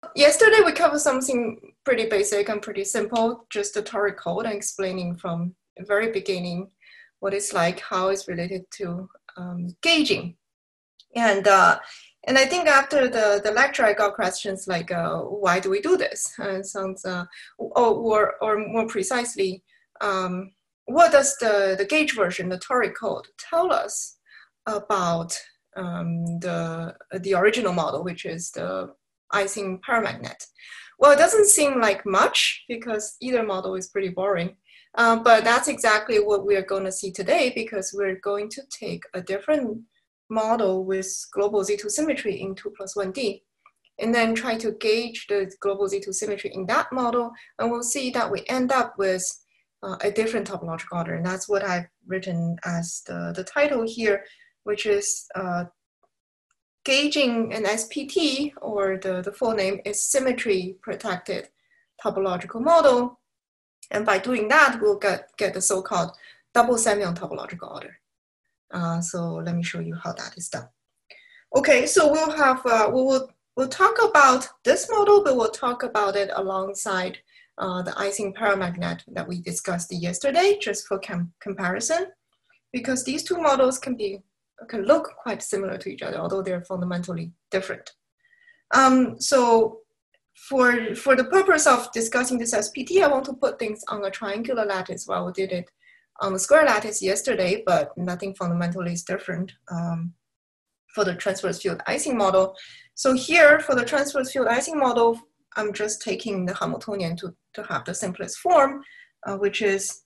yesterday we covered something pretty basic and pretty simple, just the toric code and explaining from the very beginning what it's like, how it's related to gauging. And I think after the lecture, I got questions like, why do we do this? And sounds, or more precisely, what does the gauge version, the toric code, tell us about the original model, which is the Ising paramagnet? Well, it doesn't seem like much because either model is pretty boring. But that's exactly what we're going to see today, because we're going to take a different model with global Z2 symmetry in 2+1D, and then try to gauge the global Z2 symmetry in that model, and we'll see that we end up with a different topological order. And that's what I've written as the title here, which is gauging an SPT, or the full name is symmetry protected topological model. And by doing that, we'll get the so-called double Semyon topological order. So let me show you how that is done. Okay, so we'll have, we'll talk about this model, but we'll talk about it alongside the Ising paramagnet that we discussed yesterday, just for comparison, because these two models can look quite similar to each other, although they're fundamentally different. So for the purpose of discussing this SPT, I want to put things on a triangular lattice, while we did it on the square lattice yesterday, but nothing fundamentally is different for the transverse field Ising model. So here, for the transverse field Ising model, I'm just taking the Hamiltonian to have the simplest form, which is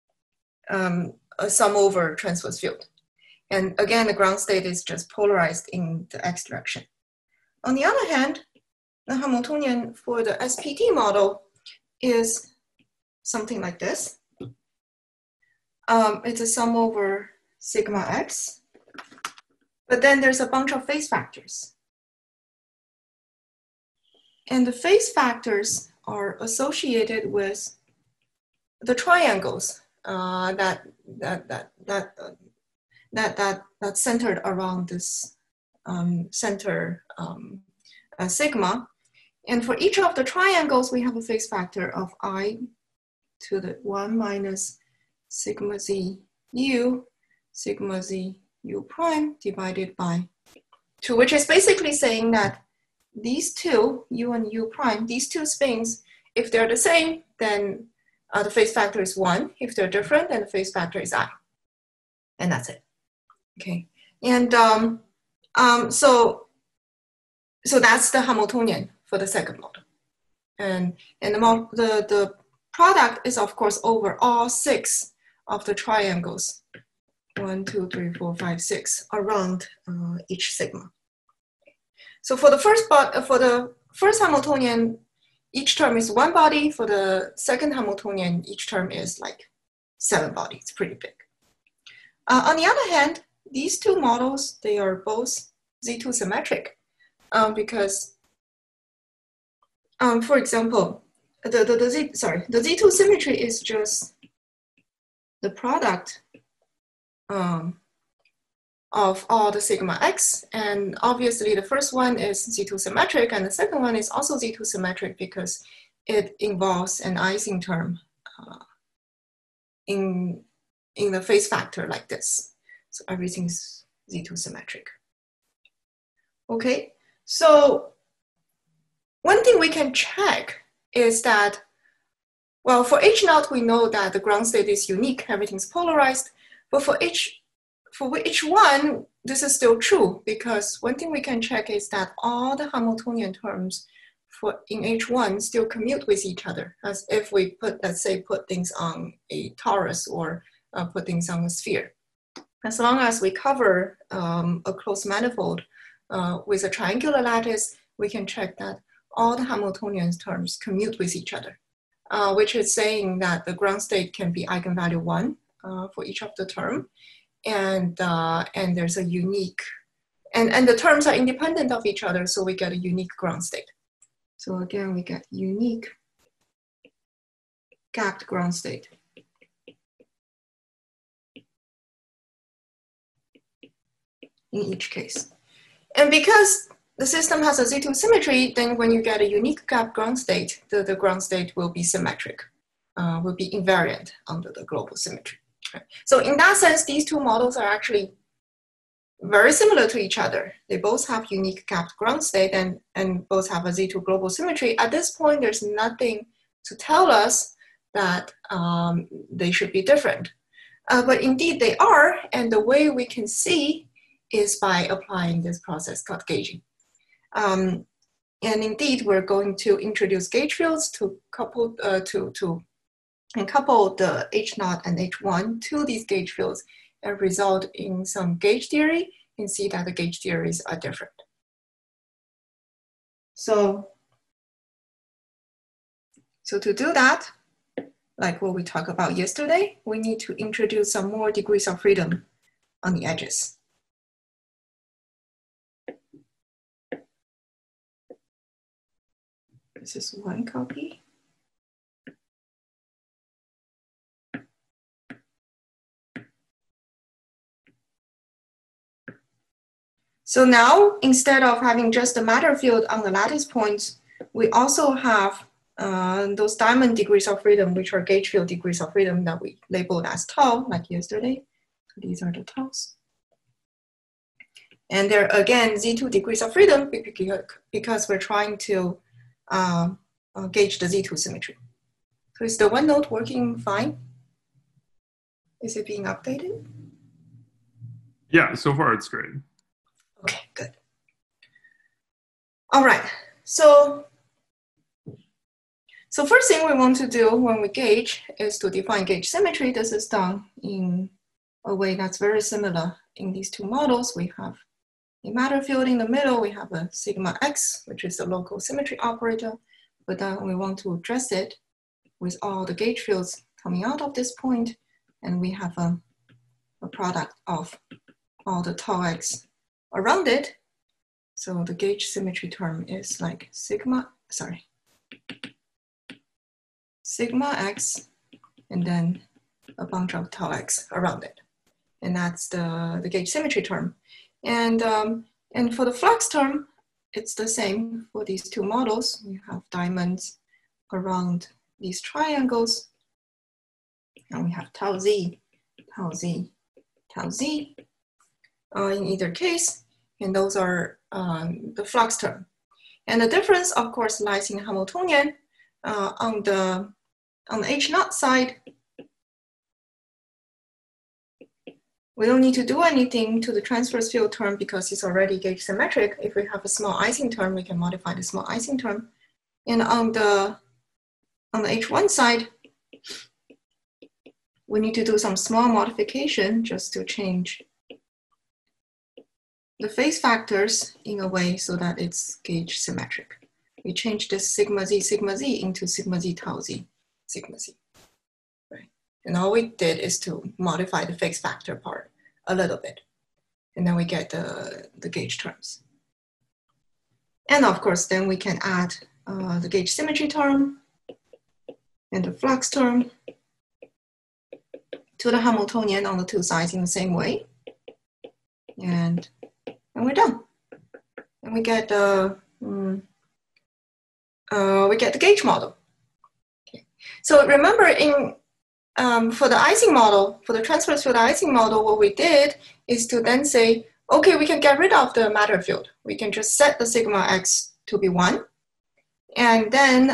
a sum over transverse field. And again, the ground state is just polarized in the x direction. On the other hand, the Hamiltonian for the SPT model is something like this. It's a sum over sigma x, but then there's a bunch of phase factors. And the phase factors are associated with the triangles that centered around this center sigma. And for each of the triangles, we have a phase factor of I to the 1 minus sigma z u prime divided by 2, which is basically saying that these two, u and u prime, these two spins, if they're the same, then the phase factor is 1. If they're different, then the phase factor is I. And that's it. Okay. And so that's the Hamiltonian for the second model. And the product is, of course, over all 6 of the triangles, 1, 2, 3, 4, 5, 6, around each sigma. So for the first Hamiltonian, each term is 1 body. For the second Hamiltonian, each term is like 7 bodies. It's pretty big. On the other hand, these two models, they are both Z2 symmetric because, for example, the Z2 symmetry is just the product of all the sigma x, and obviously the first one is Z2 symmetric, and the second one is also Z2 symmetric because it involves an Ising term in the phase factor like this. So everything's Z2 symmetric. Okay, so one thing we can check is that, well, for H0, we know that the ground state is unique, everything's polarized, but for H1, this is still true, because one thing we can check is that all the Hamiltonian terms in H1 still commute with each other, as if we let's say, put things on a torus or put things on a sphere. As long as we cover a closed manifold with a triangular lattice, we can check that all the Hamiltonian terms commute with each other, which is saying that the ground state can be eigenvalue 1 for each of the term. And there's a unique, and the terms are independent of each other, so we get a unique ground state. So again, we get unique gapped ground state. In each case. And because the system has a Z2 symmetry, then when you get a unique gap ground state, the ground state will be symmetric, will be invariant under the global symmetry. Right? So in that sense, these two models are actually very similar to each other. They both have unique gapped ground state and both have a Z2 global symmetry. At this point, there's nothing to tell us that they should be different. But indeed they are, and the way we can see is by applying this process called gauging. And indeed, we're going to introduce gauge fields to couple couple the H0 and H1 to these gauge fields and result in some gauge theory and see that the gauge theories are different. So to do that, like what we talked about yesterday, we need to introduce some more degrees of freedom on the edges. This is one copy. So now, instead of having just a matter field on the lattice points, we also have those diamond degrees of freedom, which are gauge field degrees of freedom that we labeled as tau, like yesterday. So these are the taus. And they're, again, Z2 degrees of freedom because we're trying to gauge the Z2 symmetry. So is the OneNote working fine? Is it being updated? Yeah, so far it's great. Okay, good. All right, so first thing we want to do when we gauge is to define gauge symmetry. This is done in a way that's very similar in these two models. We have a matter field in the middle. We have a sigma x, which is the local symmetry operator, but then we want to address it with all the gauge fields coming out of this point, and we have a product of all the tau x around it. So the gauge symmetry term is like sigma x, and then a bunch of tau x around it. And that's the gauge symmetry term. And for the flux term, it's the same for these two models. We have diamonds around these triangles, and we have tau z, tau z, tau z in either case, and those are the flux term. And the difference, of course, lies in Hamiltonian. On the H0 side, we don't need to do anything to the transverse field term because it's already gauge symmetric. If we have a small Ising term, we can modify the small Ising term. And on the H1 side, we need to do some small modification just to change the phase factors in a way so that it's gauge symmetric. We change this sigma z into sigma z tau z sigma z. Right? And all we did is to modify the phase factor part a little bit. And then we get the gauge terms. And of course, then we can add the gauge symmetry term and the flux term to the Hamiltonian on the two sides in the same way. And we're done. And we get the gauge model. Okay. So remember for the Ising model, for the transverse field Ising model, what we did is to then say, okay, we can get rid of the matter field. We can just set the sigma x to be 1. And then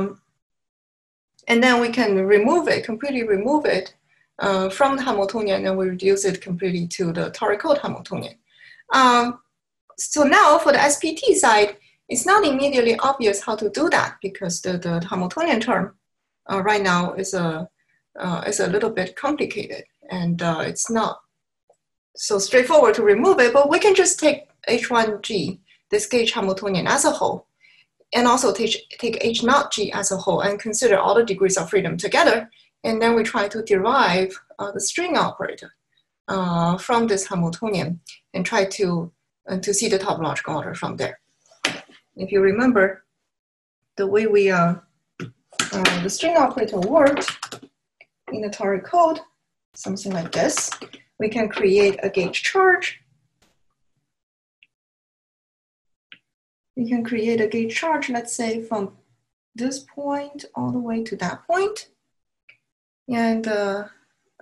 we can remove it, completely remove it from the Hamiltonian, and we reduce it completely to the Tori-Code Hamiltonian. So now for the SPT side, it's not immediately obvious how to do that because the Hamiltonian term right now is a little bit complicated, and it's not so straightforward to remove it, but we can just take H1G, this gauge Hamiltonian as a whole, and also take H0G as a whole and consider all the degrees of freedom together, and then we try to derive the string operator from this Hamiltonian and try to see the topological order from there. If you remember, the way the string operator worked in the Tori-Code, something like this. We can create a gauge charge. we can create a gauge charge, let's say from this point all the way to that point. And the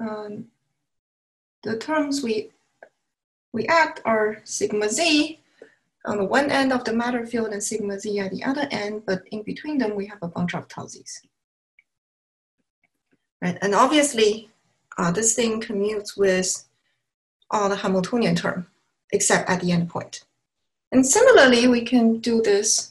terms we add are sigma z on the one end of the matter field and sigma z at the other end, but in between them, we have a bunch of tau z's. Right, and obviously, this thing commutes with all the Hamiltonian term, except at the end point. And similarly, we can do this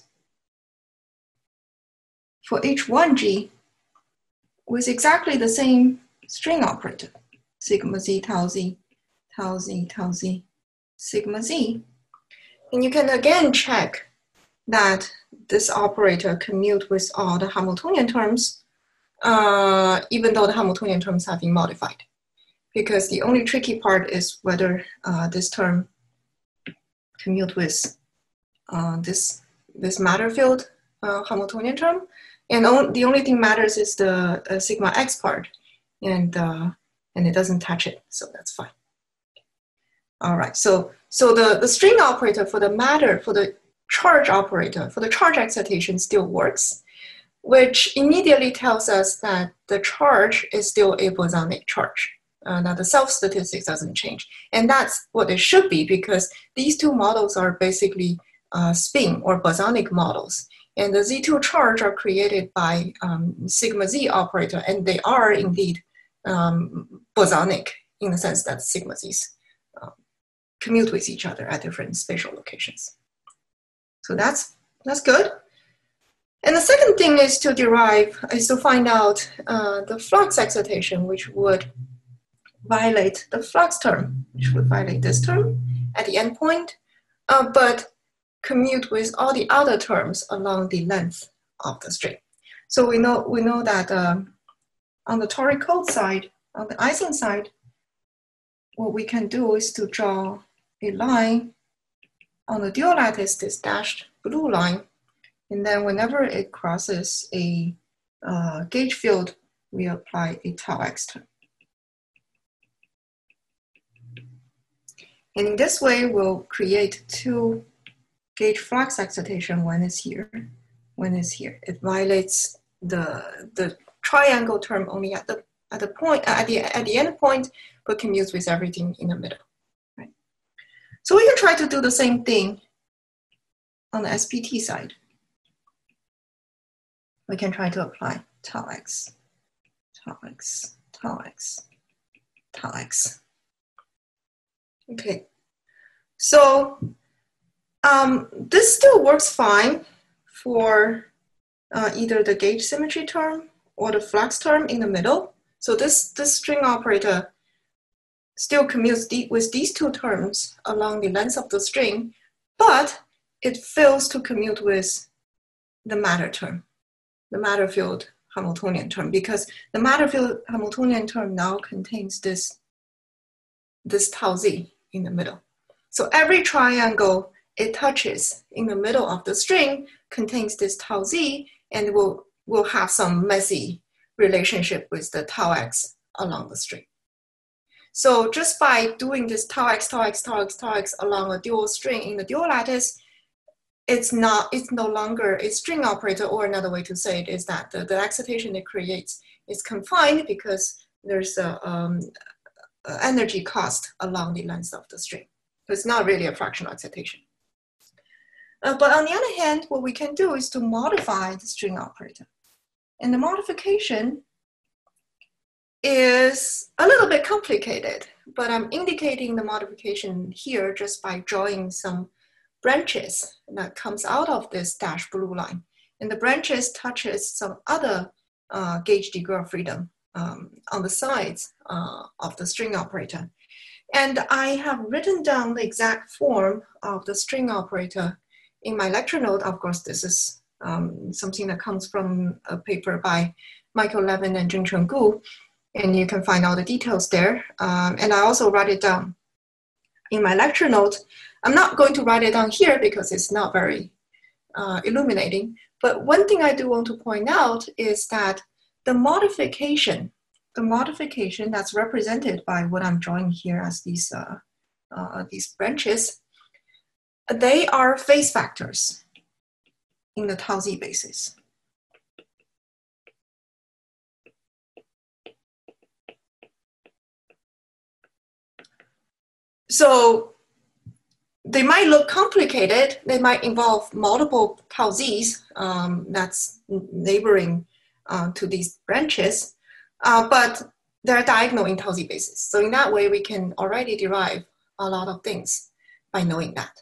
for H1G with exactly the same string operator, sigma z, tau z, tau z, tau z, sigma z. And you can again check that this operator commutes with all the Hamiltonian terms, even though the Hamiltonian terms have been modified. Because the only tricky part is whether this term commutes with this matter field Hamiltonian term. And the only thing matters is the sigma x part, and it doesn't touch it, so that's fine. All right, so the string operator for the matter, for the charge operator, for the charge excitation still works, which immediately tells us that the charge is still a bosonic charge. Now the self-statistics doesn't change. And that's what it should be, because these two models are basically spin or bosonic models. And the Z2 charge are created by sigma Z operator, and they are indeed bosonic in the sense that sigma Z's commute with each other at different spatial locations. So that's good. And the second thing is to find out the flux excitation, which would violate the flux term, which would violate this term at the endpoint, but commute with all the other terms along the length of the string. So we know that on the toric code side, on the Ising side, what we can do is to draw a line on the dual lattice, this dashed blue line, and then whenever it crosses a gauge field, we apply a tau x term. And in this way, we'll create two gauge flux excitation. One is here, one is here. It violates the triangle term only at the point at the end point, but commutes with everything in the middle. Right? So we can try to do the same thing on the SPT side. We can try to apply tau x, tau x, tau x, tau x. Okay, so this still works fine for either the gauge symmetry term or the flux term in the middle. So this string operator still commutes with these two terms along the length of the string, but it fails to commute with the matter term, the matter field Hamiltonian term, because the matter field Hamiltonian term now contains this tau z in the middle. So every triangle it touches in the middle of the string contains this tau z, and will have some messy relationship with the tau x along the string. So just by doing this tau x, tau x, tau x, tau x along a dual string in the dual lattice, it's no longer a string operator, or another way to say it is that the excitation it creates is confined because there's a energy cost along the length of the string. So it's not really a fractional excitation. But on the other hand, what we can do is to modify the string operator. And the modification is a little bit complicated, but I'm indicating the modification here just by drawing some branches that comes out of this dashed blue line. And the branches touches some other gauge degree of freedom on the sides of the string operator. And I have written down the exact form of the string operator in my lecture note. Of course, this is something that comes from a paper by Michael Levin and Jingchun Gu, and you can find all the details there. And I also write it down in my lecture note. I'm not going to write it down here because it's not very illuminating, but one thing I do want to point out is that the modification that's represented by what I'm drawing here as these branches, they are phase factors. in the tau z basis. So they might look complicated. They might involve multiple tau z's that's neighboring to these branches, but they're diagonal in tau z basis. So in that way, we can already derive a lot of things by knowing that.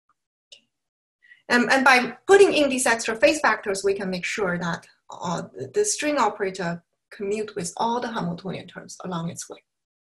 And by putting in these extra phase factors, we can make sure that the string operator commute with all the Hamiltonian terms along its way.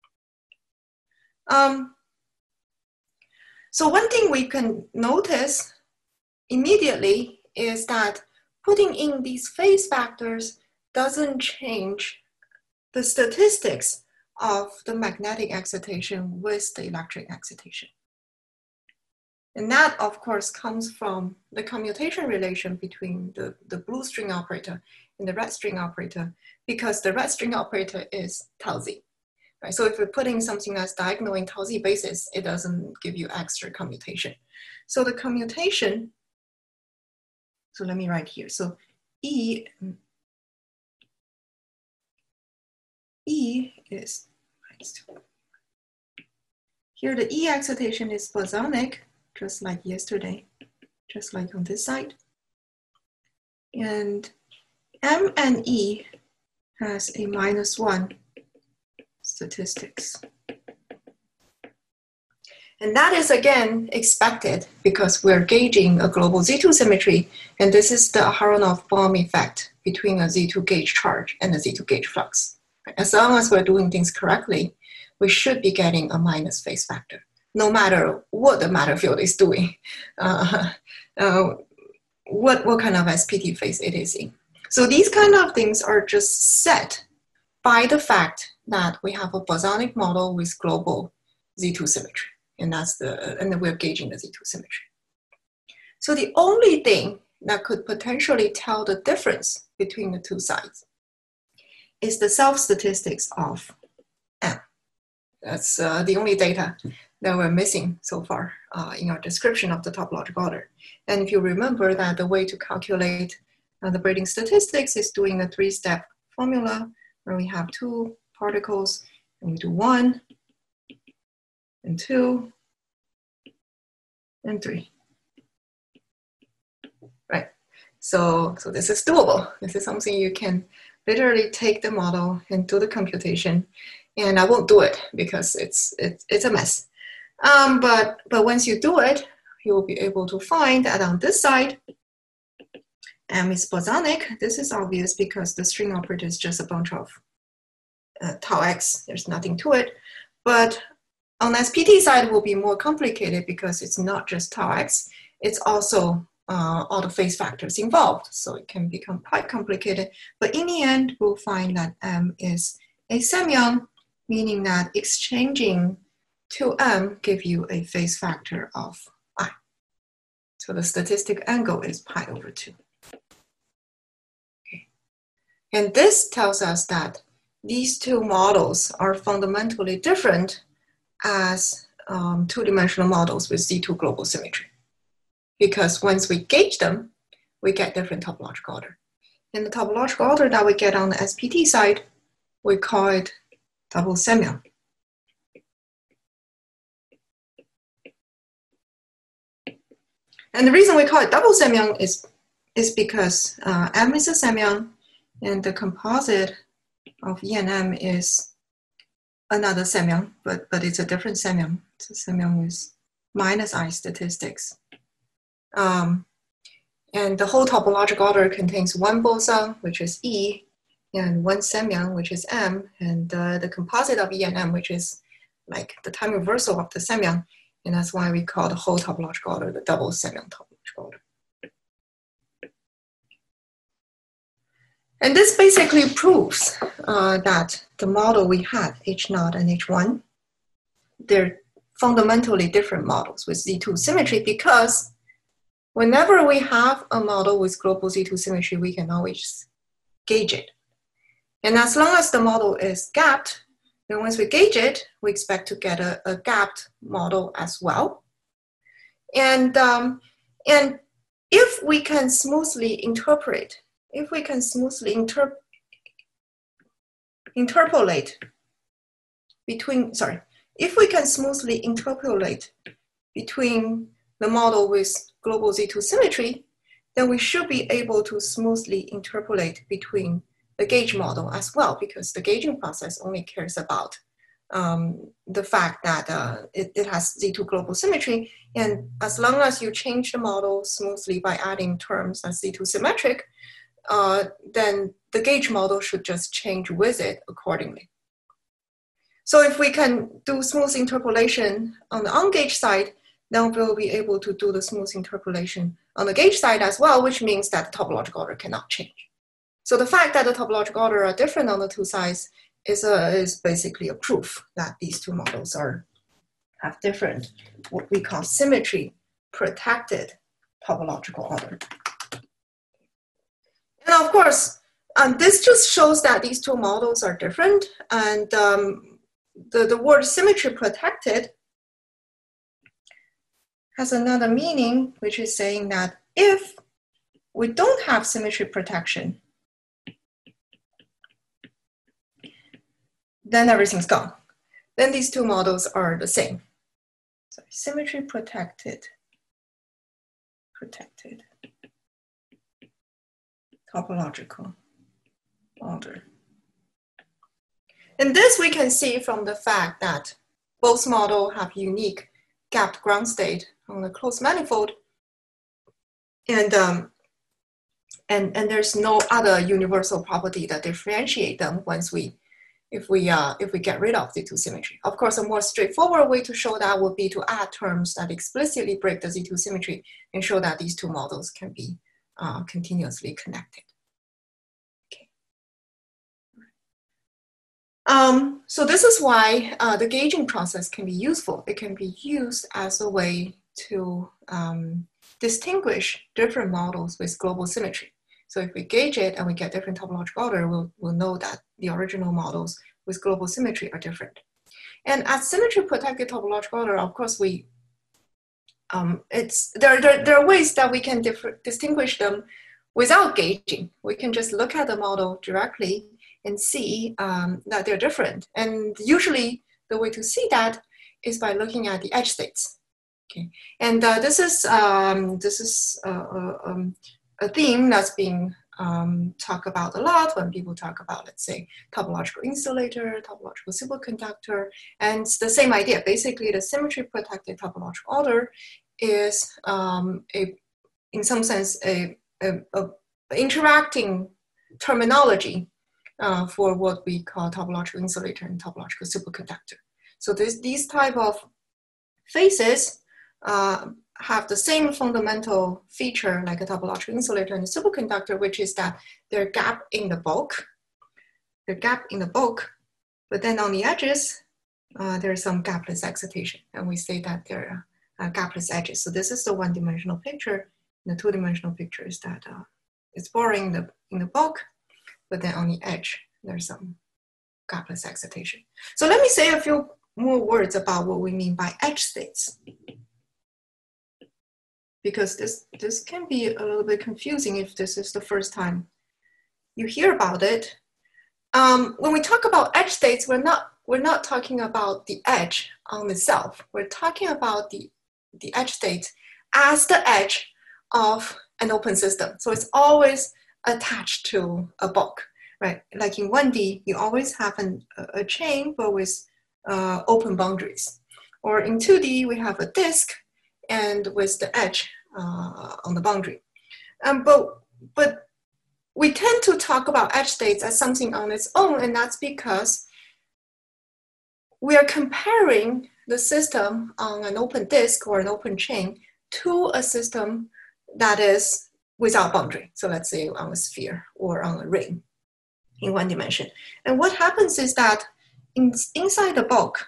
So one thing we can notice immediately is that putting in these phase factors doesn't change the statistics of the magnetic excitation with the electric excitation. And that, of course, comes from the commutation relation between the blue string operator and the red string operator, because the red string operator is tau z. Right? So if we're putting something that's diagonal in tau z basis, it doesn't give you extra commutation. So the commutation, so let me write here. So E is, here the E excitation is bosonic, just like yesterday, just like on this side. And M and E has a -1 statistics. And that is again expected because we're gauging a global Z2 symmetry, and this is the Aharonov-Bohm effect between a Z2 gauge charge and a Z2 gauge flux. As long as we're doing things correctly, we should be getting a minus phase factor, no matter what the matter field is doing, what kind of SPT phase it is in. So these kind of things are just set by the fact that we have a bosonic model with global Z2 symmetry, and then we're gauging the Z2 symmetry. So the only thing that could potentially tell the difference between the two sides is the self-statistics of M. That's the only data that we're missing so far in our description of the topological order. And if you remember that the way to calculate the braiding statistics is doing a 3-step formula where we have 2 particles, and we do 1, and 2, and 3. Right, so this is doable. This is something you can literally take the model and do the computation. And I won't do it because it's a mess. But once you do it, you will be able to find that on this side, M is bosonic. This is obvious because the string operator is just a bunch of tau x. There's nothing to it. But on SPT side, it will be more complicated because it's not just tau x. It's also all the phase factors involved. So it can become quite complicated. But in the end, we'll find that M is a semyon, meaning that exchanging to M give you a phase factor of I. So the statistic angle is pi over 2. Okay. And this tells us that these two models are fundamentally different as two-dimensional models with Z2 global symmetry. Because once we gauge them, we get different topological order. And the topological order that we get on the SPT side, we call it double semyon. And the reason we call it double semyon is because M is a semyon, and the composite of E and M is another semyon, but it's a different semyon. It's a semyon with minus I statistics. And the whole topological order contains one boson, which is E, and one semyon, which is M, and the composite of E and M, which is like the time reversal of the semyon. And that's why we call the whole topological order the double semyon topological order. And this basically proves that the model we had, H0 and H1, they're fundamentally different models with Z2 symmetry, because whenever we have a model with global Z2 symmetry, we can always gauge it. And as long as the model is gapped, then once we gauge it, we expect to get a gapped model as well. And if we can smoothly interpolate between the model with global Z2 symmetry, then we should be able to smoothly interpolate between the gauge model as well, because the gauging process only cares about the fact that it has Z2 global symmetry. And as long as you change the model smoothly by adding terms as Z2 symmetric, then the gauge model should just change with it accordingly. So if we can do smooth interpolation on the ungauge side, then we'll be able to do the smooth interpolation on the gauge side as well, which means that the topological order cannot change. So the fact that the topological order are different on the two sides is basically a proof that these two models have different, what we call symmetry protected topological order. And of course, this just shows that these two models are different, and the word symmetry protected has another meaning, which is saying that if we don't have symmetry protection, then everything's gone. Then these two models are the same. So symmetry protected topological order. And this we can see from the fact that both models have unique gapped ground state on the closed manifold, and there's no other universal property that differentiate them if we get rid of Z2 symmetry. Of course, a more straightforward way to show that would be to add terms that explicitly break the Z2 symmetry and show that these two models can be continuously connected. Okay. So this is why the gauging process can be useful. It can be used as a way to distinguish different models with global symmetry. So if we gauge it and we get different topological order, we'll know that the original models with global symmetry are different. And as symmetry protected topological order, of course, there are ways that we can distinguish them without gauging. We can just look at the model directly and see that they're different. And usually the way to see that is by looking at the edge states. Okay, and this is a theme that's being talked about a lot when people talk about, let's say, topological insulator, topological superconductor, and it's the same idea. Basically, the symmetry protected topological order is in some sense a interacting terminology for what we call topological insulator and topological superconductor. So these type of phases have the same fundamental feature like a topological insulator and a superconductor, which is that they're gap in the bulk. But then on the edges, there's some gapless excitation, and we say that they're gapless edges. So this is the one-dimensional picture. The two-dimensional picture is that it's boring in the bulk, but then on the edge, there's some gapless excitation. So let me say a few more words about what we mean by edge states, because this can be a little bit confusing if this is the first time you hear about it. When we talk about edge states, we're not talking about the edge on itself. We're talking about the edge state as the edge of an open system. So it's always attached to a bulk, right? Like in 1D, you always have a chain, but with open boundaries. Or in 2D, we have a disk and with the edge on the boundary. But we tend to talk about edge states as something on its own, and that's because we are comparing the system on an open disk or an open chain to a system that is without boundary. So let's say on a sphere or on a ring in one dimension. And what happens is that inside the bulk,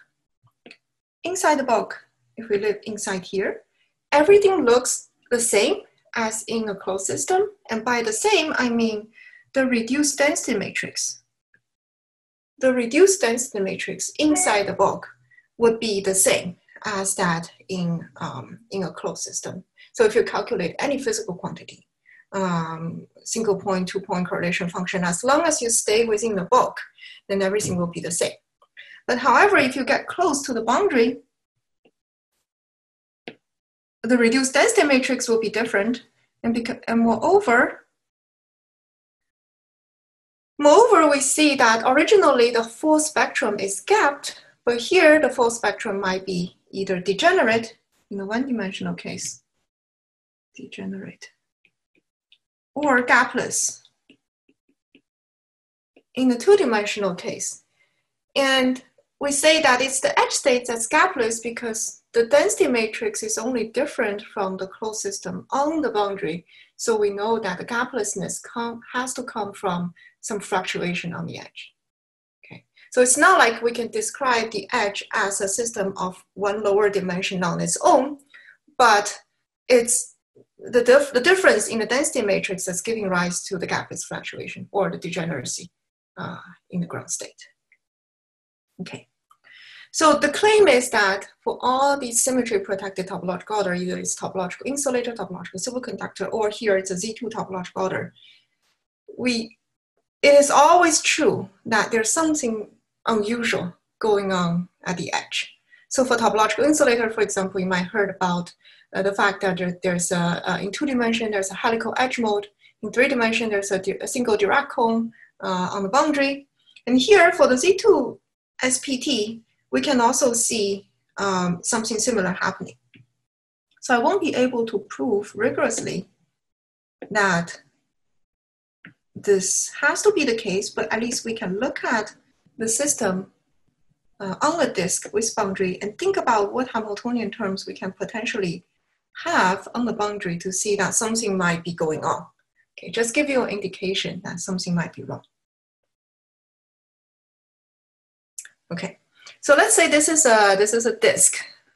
if we live inside here, everything looks the same as in a closed system. And by the same, I mean the reduced density matrix. The reduced density matrix inside the bulk would be the same as that in a closed system. So if you calculate any physical quantity, single point, 2-point correlation function, as long as you stay within the bulk, then everything will be the same. But however, if you get close to the boundary, the reduced density matrix will be different. And moreover, we see that originally the full spectrum is gapped, but here the full spectrum might be either degenerate in the one-dimensional case, degenerate, or gapless in the two-dimensional case. And we say that it's the edge states that's gapless because the density matrix is only different from the closed system on the boundary. So we know that the gaplessness has to come from some fluctuation on the edge. Okay, so it's not like we can describe the edge as a system of one lower dimension on its own, but it's the difference in the density matrix that's giving rise to the gapless fluctuation or the degeneracy in the ground state. Okay. So the claim is that for all these symmetry-protected topological order, either it's topological insulator, topological superconductor, or here it's a Z2 topological order, it is always true that there's something unusual going on at the edge. So for topological insulator, for example, you might heard about the fact that there's in 2 dimension, there's a helical edge mode. In 3 dimension, there's a single Dirac cone on the boundary. And here for the Z2 SPT, we can also see something similar happening. So I won't be able to prove rigorously that this has to be the case, but at least we can look at the system on the disk with boundary and think about what Hamiltonian terms we can potentially have on the boundary to see that something might be going on. Okay, just give you an indication that something might be wrong. Okay. So let's say this is a disk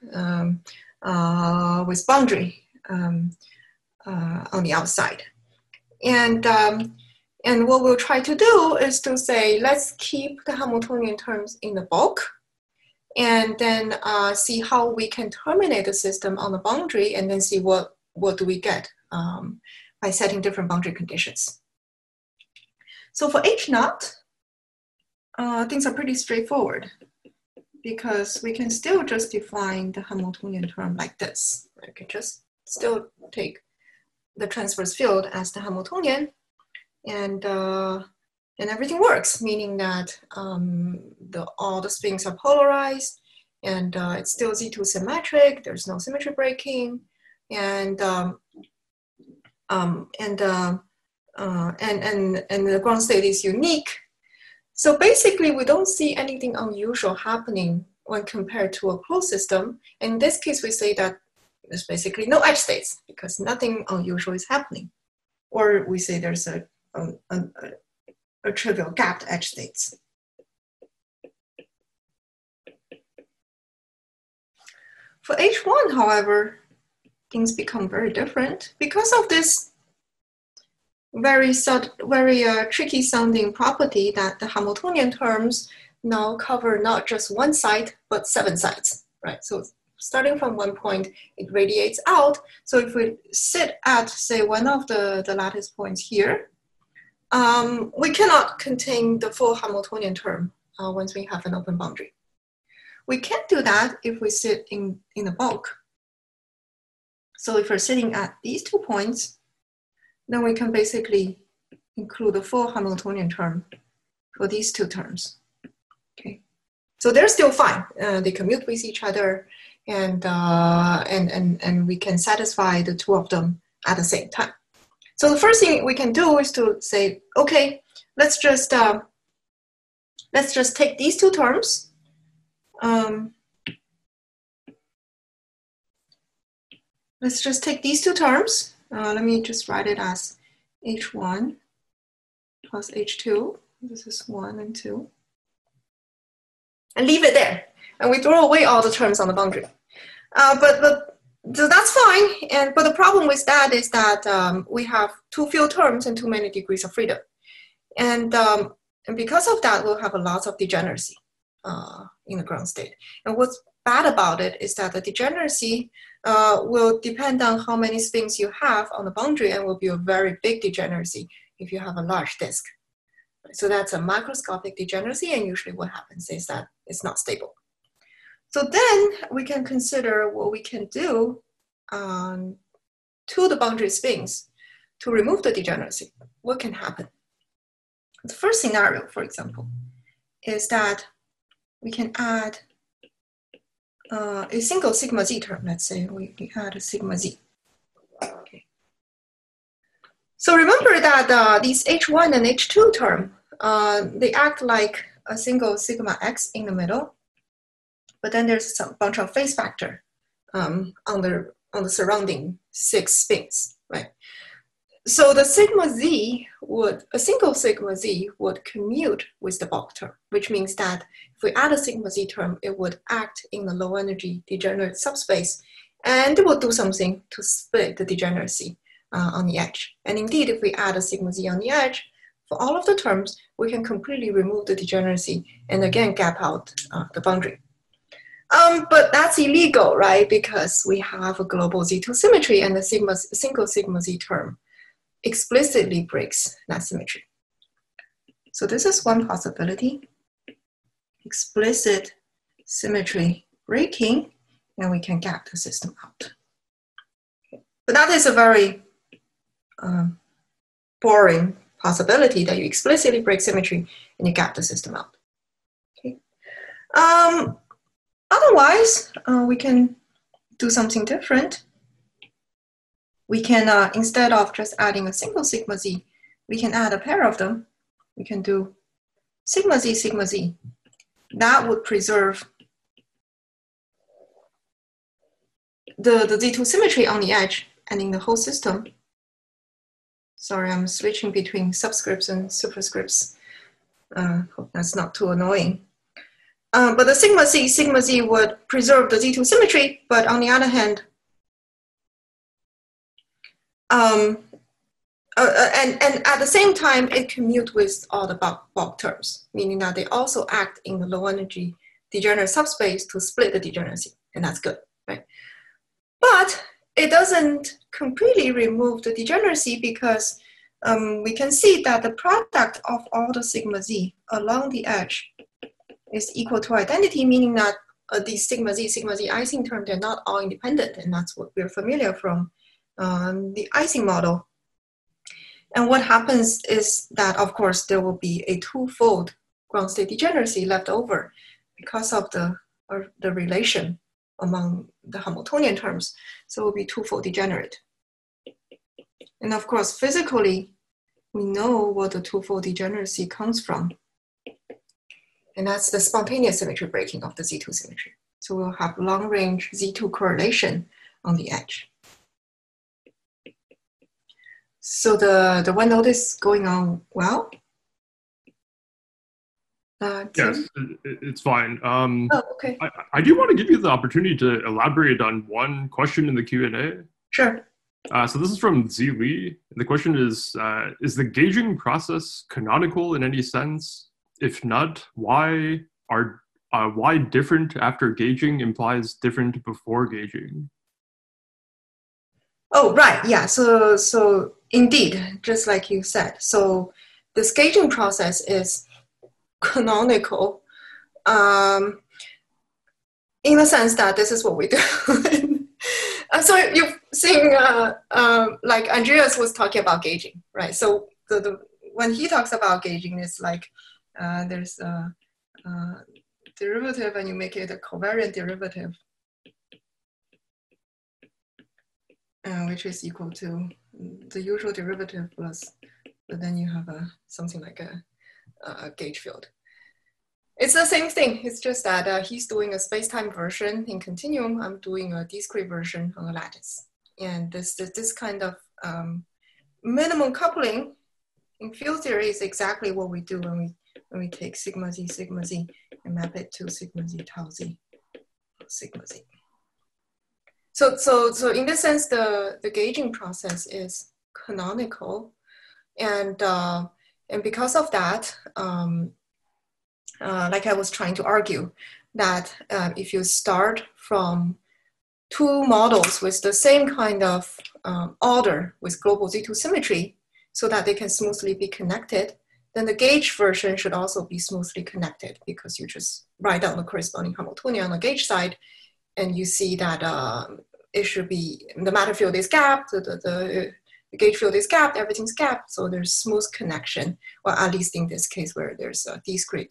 with boundary on the outside, and what we'll try to do is to say let's keep the Hamiltonian terms in the bulk, and then see how we can terminate the system on the boundary, and then see what do we get by setting different boundary conditions. So for H naught, things are pretty straightforward, because we can still just define the Hamiltonian term like this. We can just still take the transverse field as the Hamiltonian, and everything works, meaning that all the spins are polarized, and it's still Z2 symmetric. There's no symmetry breaking, and the ground state is unique. So basically, we don't see anything unusual happening when compared to a closed system. In this case, we say that there's basically no edge states because nothing unusual is happening. Or we say there's a trivial gapped edge states. For H1, however, things become very different because of this very tricky sounding property that the Hamiltonian terms now cover not just one side, but 7 sides, right? So starting from one point, it radiates out. So if we sit at, say, one of the lattice points here, we cannot contain the full Hamiltonian term once we have an open boundary. We can do that if we sit in a bulk. So if we're sitting at these 2 points, then we can basically include the full Hamiltonian term for these 2 terms. Okay, so they're still fine. They commute with each other, and we can satisfy the 2 of them at the same time. So the first thing we can do is to say, okay, let's just take these 2 terms. Let's just take these 2 terms. Let me just write it as H1 plus H2. This is 1 and 2. And leave it there. And we throw away all the terms on the boundary. So that's fine. But the problem with that is that we have too few terms and too many degrees of freedom. And because of that, we'll have a lot of degeneracy in the ground state. And what's bad about it is that the degeneracy will depend on how many spins you have on the boundary and will be a very big degeneracy if you have a large disk. So that's a microscopic degeneracy, and usually what happens is that it's not stable. So then we can consider what we can do to the boundary spins to remove the degeneracy. What can happen? The first scenario, for example, is that we can add a single sigma z term. Let's say we add a sigma z. Okay. So remember that these H1 and H2 term, they act like a single sigma x in the middle, but then there's a bunch of phase factor on the surrounding 6 spins, right? So the sigma z a single sigma z would commute with the bulk term, which means that if we add a sigma z term, it would act in the low energy degenerate subspace, and it will do something to split the degeneracy on the edge. And indeed, if we add a sigma z on the edge, for all of the terms, we can completely remove the degeneracy and again gap out the boundary. But that's illegal, right? Because we have a global Z2 symmetry and the single sigma Z term explicitly breaks that symmetry. So this is one possibility. Explicit symmetry breaking, and we can gap the system out. Okay. But that is a very boring possibility that you explicitly break symmetry and you gap the system out. Okay. Otherwise, we can do something different. We can, instead of just adding a single sigma z, we can add a pair of them. We can do sigma z, sigma z. That would preserve the Z2 symmetry on the edge and in the whole system. Sorry, I'm switching between subscripts and superscripts. Hope that's not too annoying. But the sigma z would preserve the Z2 symmetry, but on the other hand, and at the same time, it commutes with all the bulk terms, meaning that they also act in the low energy degenerate subspace to split the degeneracy, and that's good, right? But it doesn't completely remove the degeneracy because we can see that the product of all the sigma z along the edge is equal to identity, meaning that these sigma z Ising term, they're not all independent, and that's what we're familiar from the Ising model. And what happens is that, of course, there will be a twofold ground state degeneracy left over because of the relation among the Hamiltonian terms. So it will be twofold degenerate. And of course, physically, we know what the twofold degeneracy comes from. And that's the spontaneous symmetry breaking of the Z2 symmetry. So we'll have long range Z2 correlation on the edge. So the OneNote is going on well? Yes, it's fine. Oh, okay. I do want to give you the opportunity to elaborate on one question in the Q&A. Sure. So this is from Z Lee. The question is the gauging process canonical in any sense? If not, why different after gauging implies different before gauging? Oh, right, yeah, so indeed, just like you said, so this gauging process is canonical in the sense that this is what we do. So you've seen, like Andreas was talking about gauging, right? So when he talks about gauging, it's like there's a derivative and you make it a covariant derivative, which is equal to the usual derivative plus, but then you have something like a gauge field. It's the same thing. It's just that he's doing a space-time version in continuum. I'm doing a discrete version on a lattice. And this kind of minimum coupling in field theory is exactly what we do when we take sigma z and map it to sigma z tau z sigma z. So in this sense, the gauging process is canonical, and because of that, like I was trying to argue, that if you start from two models with the same kind of order with global Z2 symmetry so that they can smoothly be connected, then the gauge version should also be smoothly connected because you just write down the corresponding Hamiltonian on the gauge side and you see that it should be, the matter field is gapped, the gauge field is gapped, everything's gapped, so there's smooth connection, or at least in this case where there's a discrete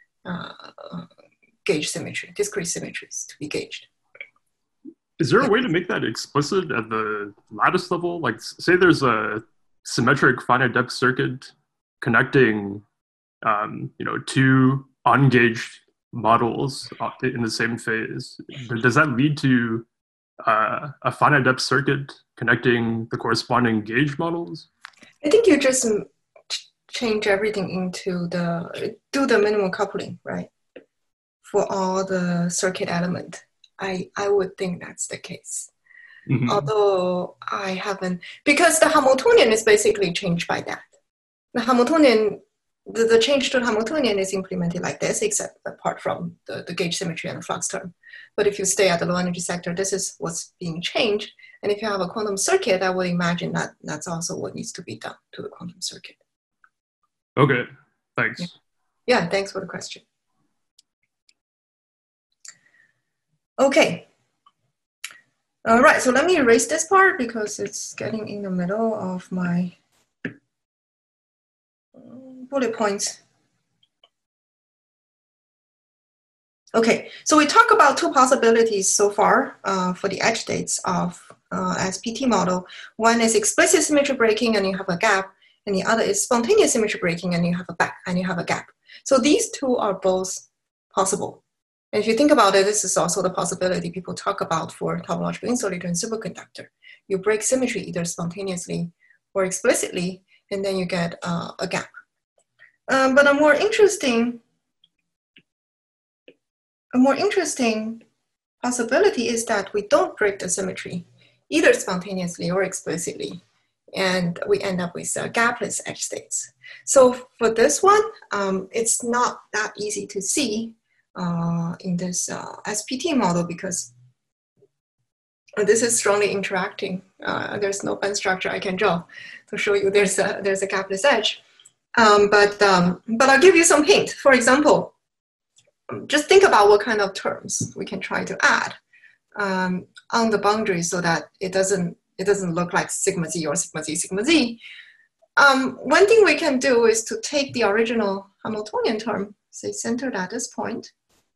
gauge symmetry, discrete symmetries to be gauged. Is there a way to make that explicit at the lattice level? Like, say there's a symmetric finite depth circuit connecting, two ungauged models in the same phase. Does that lead to a finite depth circuit connecting the corresponding gauge models? I think you just change everything into do the minimum coupling, right? For all the circuit element. I would think that's the case. Mm-hmm. Although I haven't, because the Hamiltonian is basically changed by that. The Hamiltonian, the change to the Hamiltonian is implemented like this, except apart from the gauge symmetry and the flux term. But if you stay at the low energy sector, this is what's being changed. And if you have a quantum circuit, I would imagine that that's also what needs to be done to the quantum circuit. Okay, thanks. Yeah, thanks for the question. Okay. All right, so let me erase this part because it's getting in the middle of my bullet points. Okay, so we talk about two possibilities so far for the edge states of SPT model. One is explicit symmetry breaking and you have a gap, and the other is spontaneous symmetry breaking and you have a gap. So these two are both possible. And if you think about it, this is also the possibility people talk about for topological insulator and superconductor. You break symmetry either spontaneously or explicitly, and then you get a gap. But a more interesting possibility is that we don't break the symmetry, either spontaneously or explicitly, and we end up with gapless edge states. So for this one, it's not that easy to see in this SPT model because this is strongly interacting. There's no band structure I can draw to show you there's a gapless edge. But I'll give you some hint. For example, just think about what kind of terms we can try to add on the boundary so that it doesn't look like sigma z or sigma z sigma z. One thing we can do is to take the original Hamiltonian term, say centered at this point.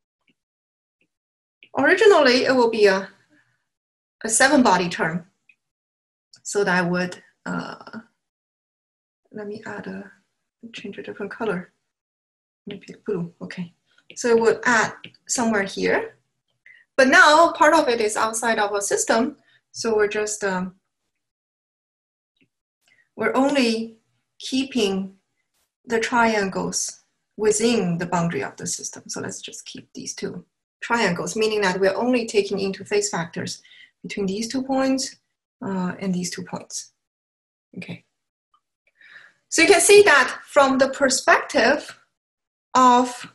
Originally, it will be a 7-body term. So that would, let me change a different color. Maybe blue, okay. So it would add somewhere here. But now part of it is outside of a system. So we're just, we're only keeping the triangles within the boundary of the system. So let's just keep these two triangles, meaning that we're only taking into phase factors between these 2 points and these 2 points. Okay. So you can see that from the perspective of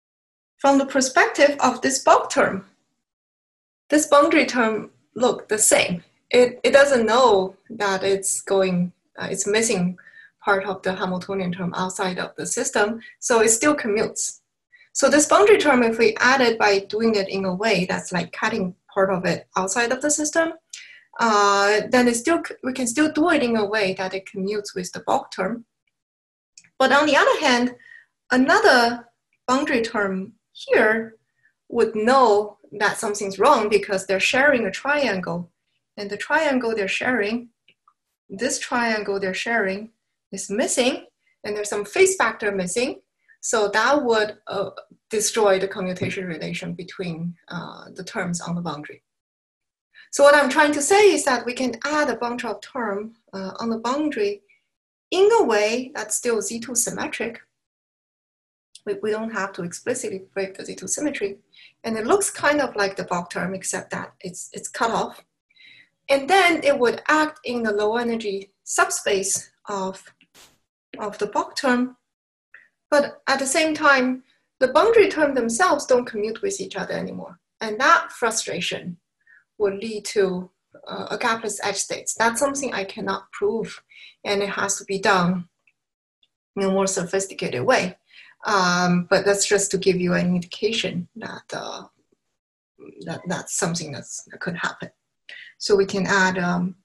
this bulk term, this boundary term look the same. It doesn't know that it's missing part of the Hamiltonian term outside of the system, so it still commutes. So this boundary term, if we add it by doing it in a way that's like cutting part of it outside of the system, then we can still do it in a way that it commutes with the bulk term. But on the other hand, another boundary term here would know that something's wrong because they're sharing a triangle. And the triangle they're sharing, this triangle they're sharing is missing, and there's some phase factor missing. So that would destroy the commutation relation between the terms on the boundary. So what I'm trying to say is that we can add a bunch of terms on the boundary in a way that's still Z2 symmetric. We don't have to explicitly break the Z2 symmetry. And it looks kind of like the bulk term, except that it's cut off. And then it would act in the low energy subspace of the bulk term. But at the same time, the boundary terms themselves don't commute with each other anymore. And that frustration will lead to a gapless edge states. That's something I cannot prove, and it has to be done in a more sophisticated way. But that's just to give you an indication that that's something that could happen. So we can add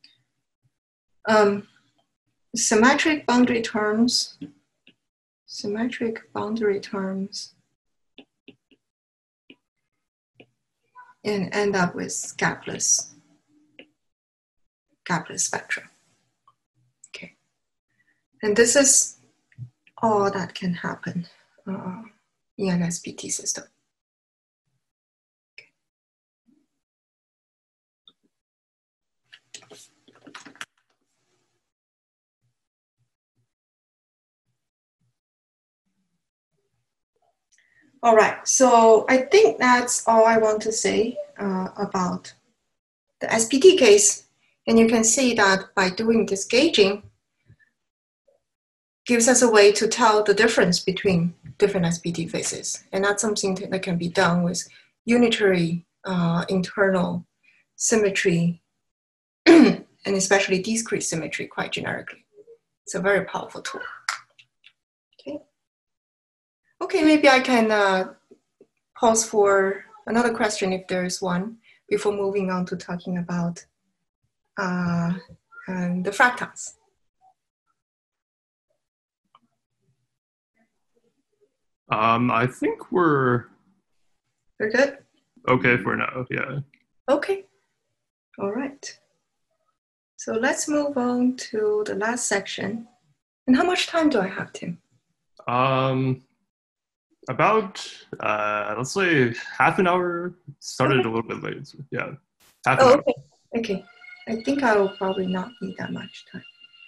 symmetric boundary terms, and end up with gapless spectrum. Okay, and this is all that can happen in an SPT system. Okay. All right, so I think that's all I want to say about the SPT case. And you can see that by doing this gauging, gives us a way to tell the difference between different SPT phases. And that's something that can be done with unitary internal symmetry, and especially discrete symmetry quite generically. It's a very powerful tool. Okay, okay, maybe I can pause for another question if there is one before moving on to talking about the fractals. I think we're good? Okay for now, yeah. Okay, all right. So let's move on to the last section. And how much time do I have, Tim? About, let's say half an hour. Started a little bit late, so yeah. Half an hour. Okay, okay. I think I will probably not need that much time.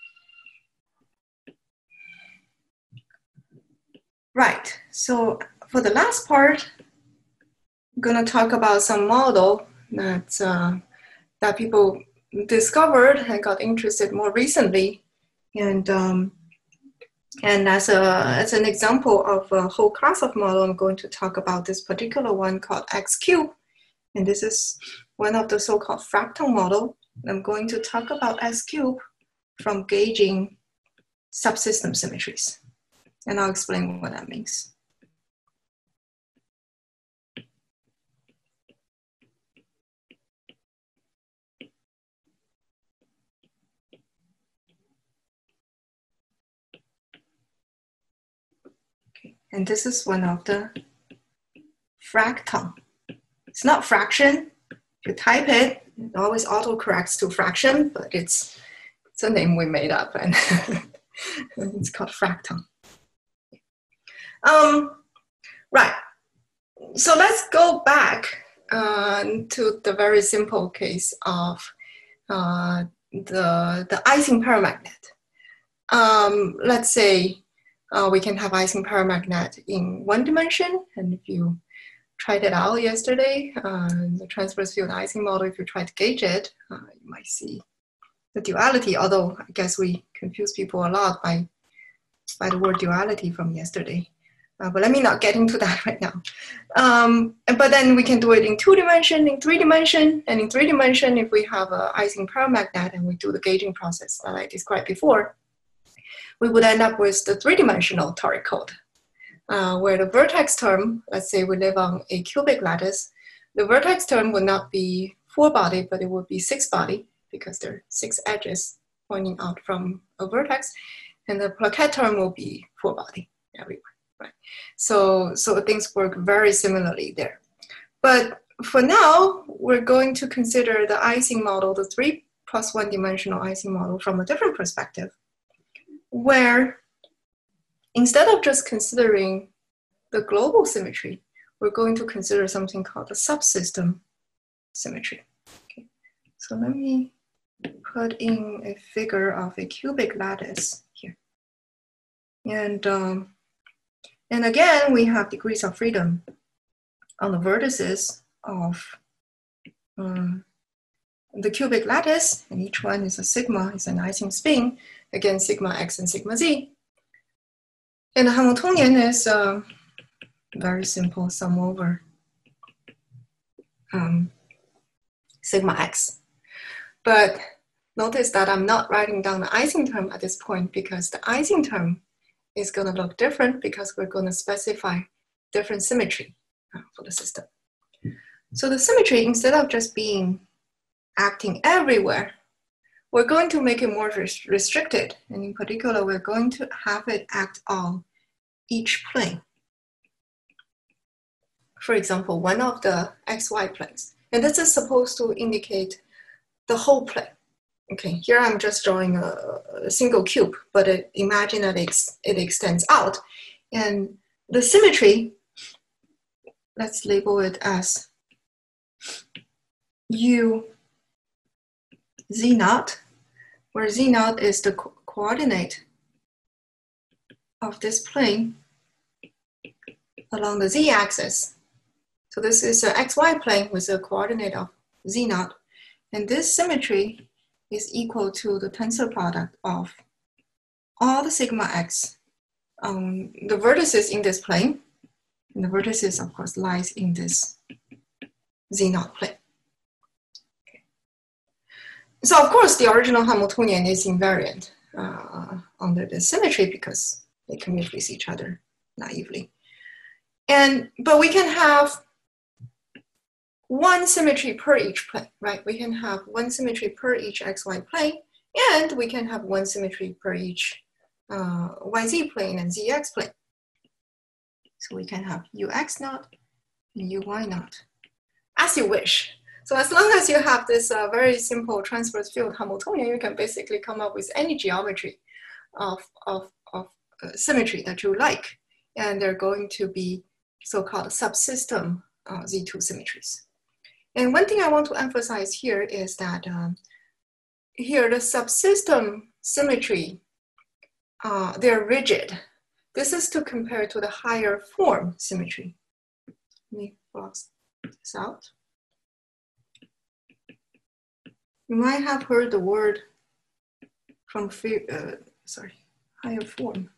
Right, so for the last part, I'm gonna talk about some model that people discovered and got interested more recently. And as an example of a whole class of model, I'm going to talk about this particular one called X-cube. And this is one of the so-called fractal model. I'm going to talk about X-cube from gauging subsystem symmetries. And I'll explain what that means. Okay, and this is one of the fractal. It's not fraction. If you type it, it always autocorrects to fraction, but it's a name we made up, and it's called fractal. Right, so let's go back to the very simple case of the Ising paramagnet. Let's say we can have Ising paramagnet in one dimension, and if you tried it out yesterday, the transverse field Ising model, if you try to gauge it, you might see the duality, although I guess we confuse people a lot by the word duality from yesterday. But let me not get into that right now. But then we can do it in 2 dimension, in 3 dimension, and in 3 dimension, if we have an Ising paramagnet and we do the gauging process that I described before, we would end up with the 3-dimensional toric code, where the vertex term, let's say we live on a cubic lattice, the vertex term would not be 4-body, but it would be 6-body, because there are 6 edges pointing out from a vertex, and the plaquette term will be 4-body everywhere. Right. So things work very similarly there. But for now, we're going to consider the Ising model, the 3+1 dimensional Ising model, from a different perspective, where instead of just considering the global symmetry, we're going to consider something called the subsystem symmetry. Okay. So let me put in a figure of a cubic lattice here. And again, we have degrees of freedom on the vertices of the cubic lattice, and each one is a sigma, is an Ising spin, again, sigma x and sigma z. And the Hamiltonian is very simple, sum over sigma x. But notice that I'm not writing down the Ising term at this point because the Ising term is going to look different because we're going to specify different symmetry for the system. So the symmetry, instead of just being acting everywhere, we're going to make it more restricted. And in particular, we're going to have it act on each plane. For example, one of the xy planes. And this is supposed to indicate the whole plane. Okay, here I'm just drawing a single cube, but imagine that it extends out. And the symmetry, let's label it as u z naught, where z naught is the coordinate of this plane along the z-axis. So this is an xy plane with a coordinate of z naught. And this symmetry is equal to the tensor product of all the sigma x the vertices in this plane. And the vertices, of course, lies in this z naught plane. Okay. So, of course, the original Hamiltonian is invariant under the symmetry because they can replace each other naively. But we can have one symmetry per each plane, right? We can have one symmetry per each xy plane, and we can have one symmetry per each yz plane and zx plane. So we can have ux naught and uy naught, as you wish. So as long as you have this very simple transverse field Hamiltonian, you can basically come up with any geometry of symmetry that you like. And they're going to be so-called subsystem Z2 symmetries. And one thing I want to emphasize here is that here the subsystem symmetry, they're rigid. This is to compare to the higher form symmetry. Let me box this out. You might have heard the word from higher form.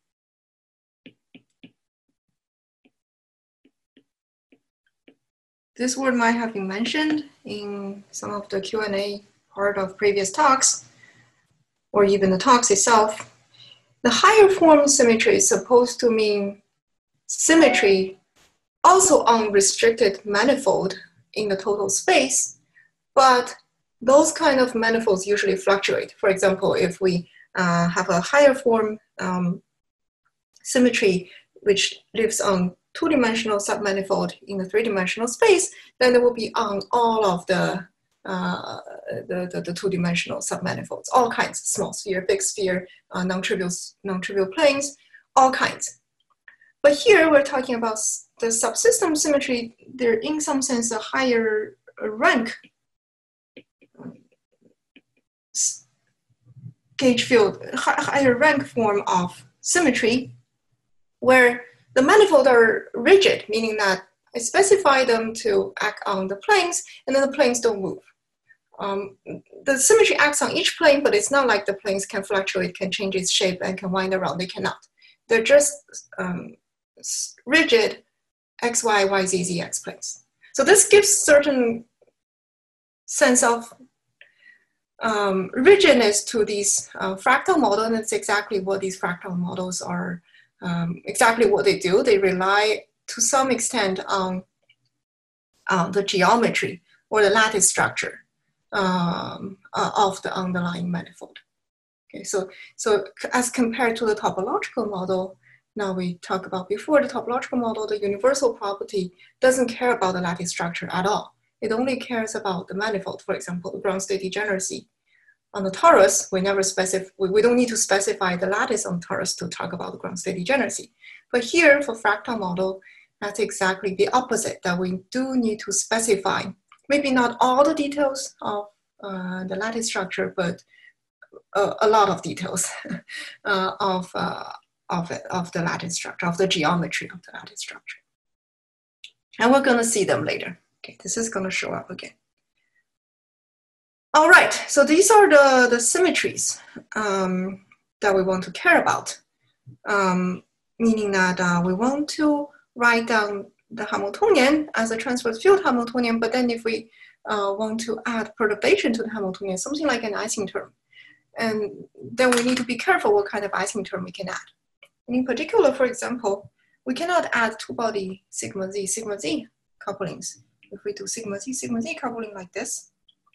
This word might have been mentioned in some of the Q&A part of previous talks, or even the talks itself. The higher form symmetry is supposed to mean symmetry also on restricted manifold in the total space, but those kind of manifolds usually fluctuate. For example, if we have a higher form symmetry which lives on two-dimensional submanifold in the three-dimensional space, then it will be on all of the two-dimensional submanifolds, all kinds, small sphere, big sphere, non-trivial planes, all kinds. But here we're talking about the subsystem symmetry. They're in some sense a higher rank gauge field, higher rank form of symmetry, where the manifolds are rigid, meaning that I specify them to act on the planes, and then the planes don't move. The symmetry acts on each plane, but it's not like the planes can fluctuate, can change its shape, and can wind around. They cannot. They're just rigid x, y, y, z, z, x planes. So this gives certain sense of rigidness to these fractal models, and it's exactly what these fractal models are. Exactly what they do. They rely to some extent on the geometry or the lattice structure of the underlying manifold. Okay, so as compared to the topological model, now we talked about before, the topological model, the universal property doesn't care about the lattice structure at all. It only cares about the manifold. For example, the ground state degeneracy. On the torus, we don't need to specify the lattice on torus to talk about the ground state degeneracy. But here for fractal model, that's exactly the opposite, that we do need to specify, maybe not all the details of the lattice structure, but a lot of details of the lattice structure, of the geometry of the lattice structure. And we're gonna see them later. Okay, this is gonna show up again. All right, so these are the symmetries that we want to care about, meaning that we want to write down the Hamiltonian as a transverse field Hamiltonian, but then if we want to add perturbation to the Hamiltonian, something like an Ising term, and then we need to be careful what kind of Ising term we can add. And in particular, for example, we cannot add two-body sigma z couplings. If we do sigma z coupling like this,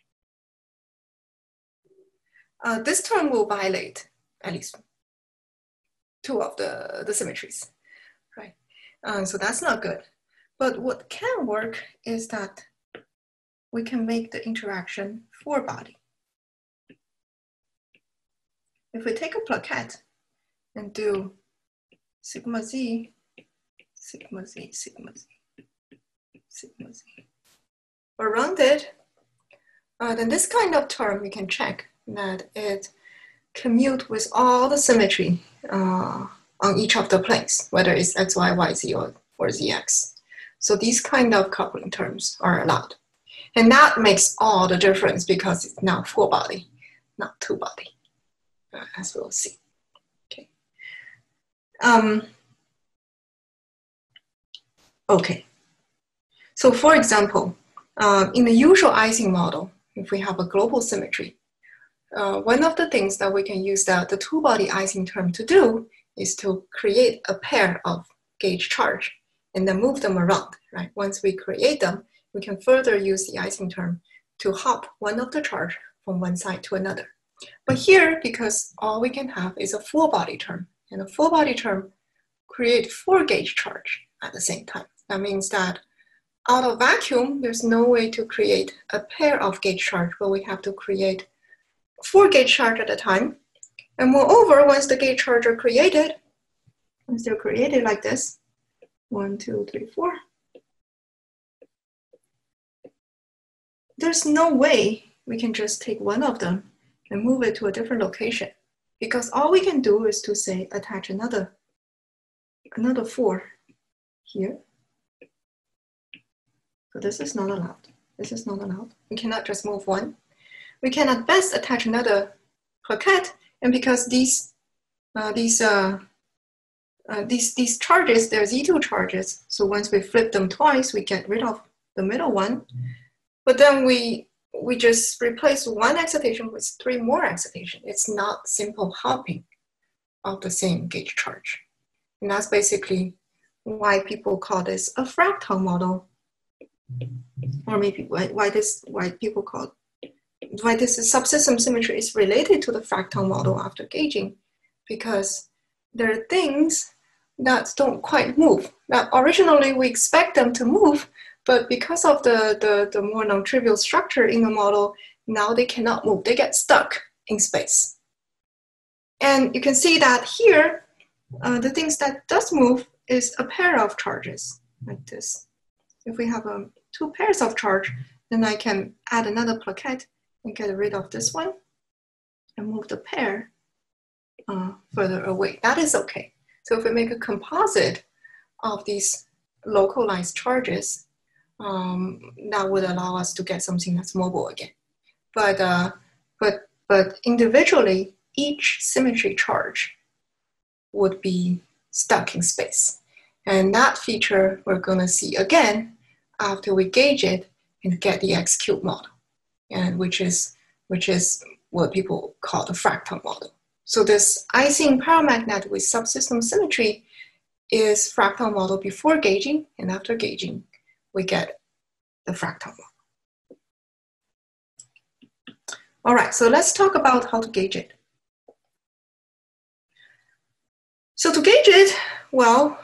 this term will violate at least two of the symmetries, right? So that's not good. But what can work is that we can make the interaction four-body. If we take a plaquette and do sigma z, sigma z, sigma z, sigma z, around it, then this kind of term we can check that it commute with all the symmetry on each of the planes, whether it's x, y, y, z, or zx. So these kind of coupling terms are allowed. And that makes all the difference because it's now four-body, not two-body, as we'll see. Okay. Okay. So for example, in the usual Ising model, if we have a global symmetry, one of the things that we can use the two-body Ising term to do is to create a pair of gauge charge and then move them around, right? Once we create them, we can further use the Ising term to hop one of the charge from one side to another. But here, because all we can have is a four-body term, and a four-body term create four gauge charge at the same time. That means that out of vacuum, there's no way to create a pair of gauge charge, but we have to create four gauge charge at a time. And moreover, once the gauge charge are created, once they're created like this, 1, 2, 3, 4, there's no way we can just take one of them and move it to a different location, because all we can do is to say attach another 4 here. So this is not allowed. This is not allowed. We cannot just move one. We can at best attach another plaquette, and because these charges, they're Z2 charges. So once we flip them twice, we get rid of the middle one. But then we just replace one excitation with 3 more excitation. It's not simple hopping of the same gauge charge. And that's basically why people call this a fractal model, or maybe why this subsystem symmetry is related to the fractal model after gauging, because there are things that don't quite move. Now, originally we expect them to move, but because of the more non-trivial structure in the model, now they cannot move. They get stuck in space. And you can see that here, the things that does move is a pair of charges like this. If we have 2 pairs of charge, then I can add another plaquette and get rid of this one and move the pair further away. That is okay. So if we make a composite of these localized charges, that would allow us to get something that's mobile again. But individually, each symmetry charge would be stuck in space. And that feature we're going to see again after we gauge it and get the X-cube model, and which is what people call the fractal model. So this Ising paramagnet with subsystem symmetry is fractal model before gauging, and after gauging, we get the fractal model. All right, so let's talk about how to gauge it. So to gauge it, well,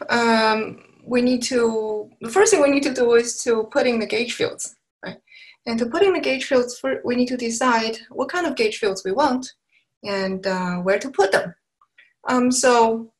the first thing we need to do is to put in the gauge fields, right? And to put in the gauge fields, we need to decide what kind of gauge fields we want and where to put them. So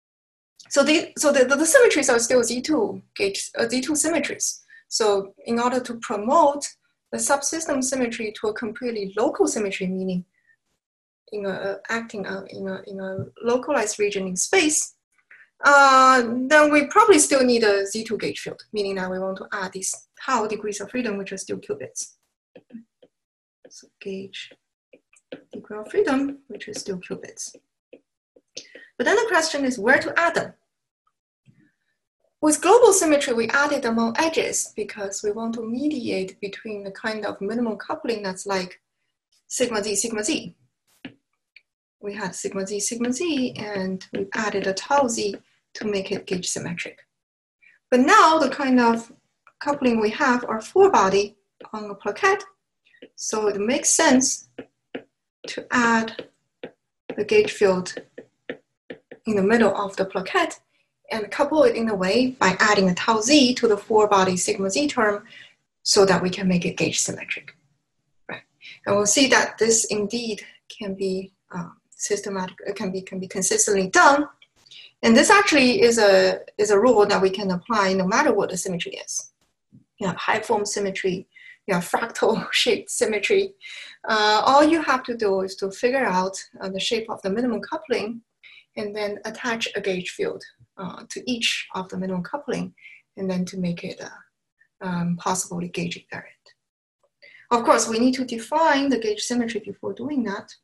the symmetries are still Z2 symmetries. So in order to promote the subsystem symmetry to a completely local symmetry, meaning acting in a localized region in space, then we probably still need a Z2 gauge field, meaning that we want to add these tau degrees of freedom, which are still qubits. So gauge degree of freedom, which is still qubits. But then the question is where to add them. With global symmetry, we added among edges because we want to mediate between the kind of minimum coupling that's like sigma z, sigma z. We had sigma z, and we added a tau z to make it gauge symmetric. But now the kind of coupling we have are four body on a plaquette. So it makes sense to add the gauge field in the middle of the plaquette and couple it in a way by adding a tau z to the four body sigma z term so that we can make it gauge symmetric. Right? And we'll see that this indeed can be systematic, can be consistently done. And this actually is a rule that we can apply no matter what the symmetry is. You have high form symmetry, you have fractal shaped symmetry. All you have to do is to figure out the shape of the minimum coupling and then attach a gauge field to each of the minimum coupling, and then to make it possibly gauge invariant. Of course, we need to define the gauge symmetry before doing that.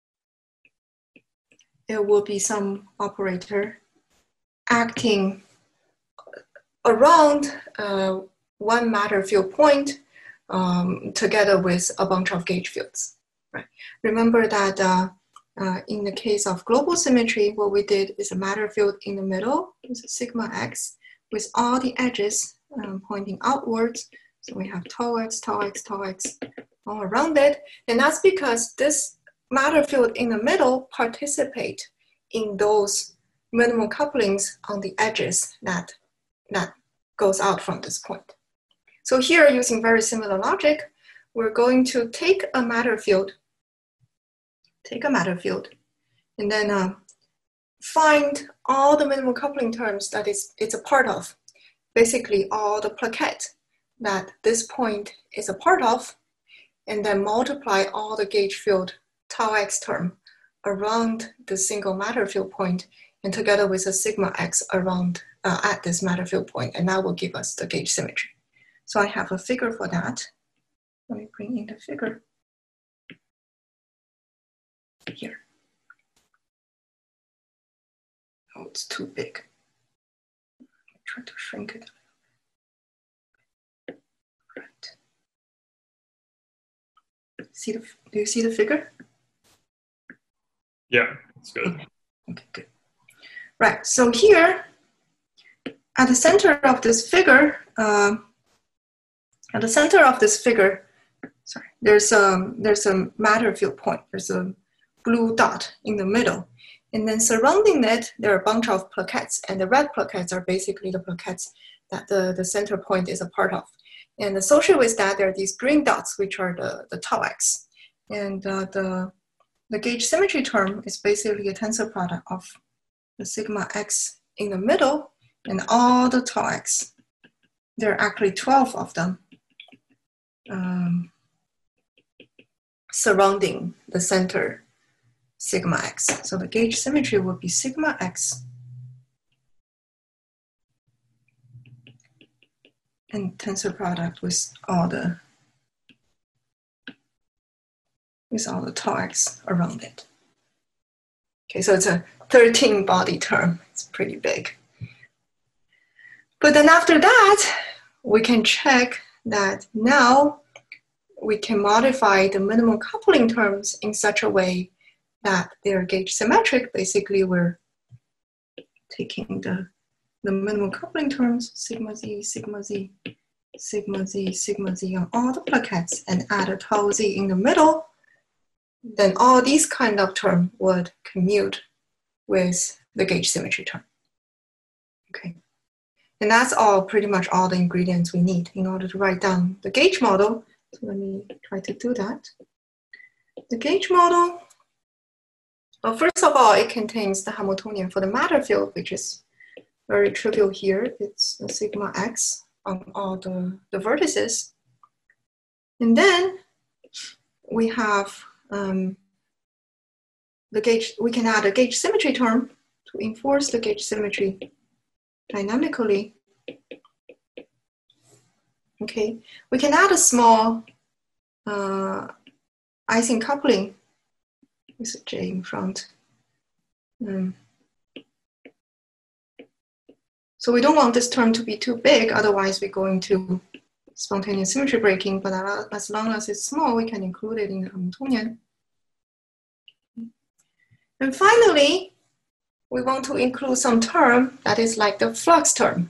It will be some operator acting around one matter field point together with a bunch of gauge fields. Right? Remember that in the case of global symmetry, what we did is a matter field in the middle is sigma x with all the edges pointing outwards. So we have tau x, tau x, tau x all around it. And that's because this matter field in the middle participate in those minimum couplings on the edges that goes out from this point. So here, using very similar logic, we're going to take a matter field, and then find all the minimum coupling terms that it's a part of, basically all the plaquette that this point is a part of, and then multiply all the gauge field tau x term around the single matter field point, and together with a sigma x around at this matter field point, and that will give us the gauge symmetry. So I have a figure for that. Let me bring in the figure here. Oh, it's too big. Try to shrink it a little bit. Right. Do you see the figure? Yeah, that's good. Okay, good. Right, so here, at the center of this figure, sorry, there's a matter field point. There's a blue dot in the middle. And then surrounding it, there are a bunch of plaquettes, and the red plaquettes are basically the plaquettes that the center point is a part of. And associated with that, there are these green dots, which are the tau x. And the gauge symmetry term is basically a tensor product of the sigma x in the middle and all the tau x. There are actually 12 of them surrounding the center sigma x. So the gauge symmetry will be sigma x and tensor product with all the tau x around it. Okay, so it's a 13 body term. It's pretty big. But then after that, we can check that now we can modify the minimum coupling terms in such a way that they're gauge symmetric. Basically, we're taking the minimum coupling terms, sigma z, sigma z, sigma z, sigma z on all the plaquettes and add a tau z in the middle. Then all these kind of terms would commute with the gauge symmetry term. Okay. And that's all, pretty much all the ingredients we need in order to write down the gauge model. So let me try to do that. The gauge model, well, first of all, it contains the Hamiltonian for the matter field, which is very trivial here. It's the sigma x on all the vertices. And then we have the gauge, we can add a gauge symmetry term to enforce the gauge symmetry dynamically. Okay, we can add a small Ising coupling with a J in front. So we don't want this term to be too big, otherwise we're going to spontaneous symmetry breaking, but as long as it's small, we can include it in the Hamiltonian. And finally, we want to include some term that is like the flux term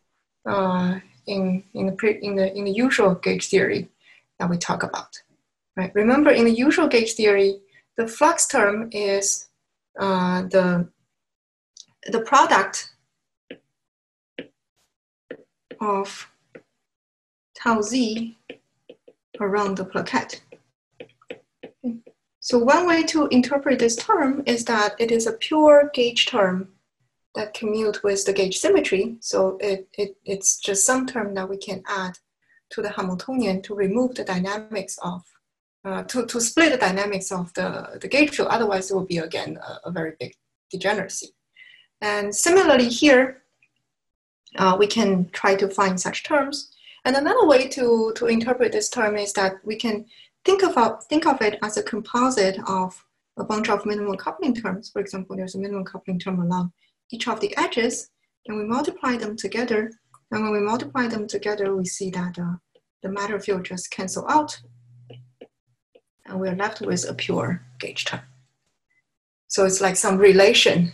in the usual gauge theory that we talk about. Right? Remember, in the usual gauge theory, the flux term is the product of tau z around the plaquette. So one way to interpret this term is that it is a pure gauge term that commute with the gauge symmetry. So it's just some term that we can add to the Hamiltonian to remove the dynamics of, to split the dynamics of the gauge field. Otherwise, it will be, again, a very big degeneracy. And similarly here, we can try to find such terms. And another way to interpret this term is that we can think of it as a composite of a bunch of minimum coupling terms. For example, there's a minimum coupling term along each of the edges, and we multiply them together. And when we multiply them together, we see that the matter field just cancel out, and we're left with a pure gauge term. So it's like some relation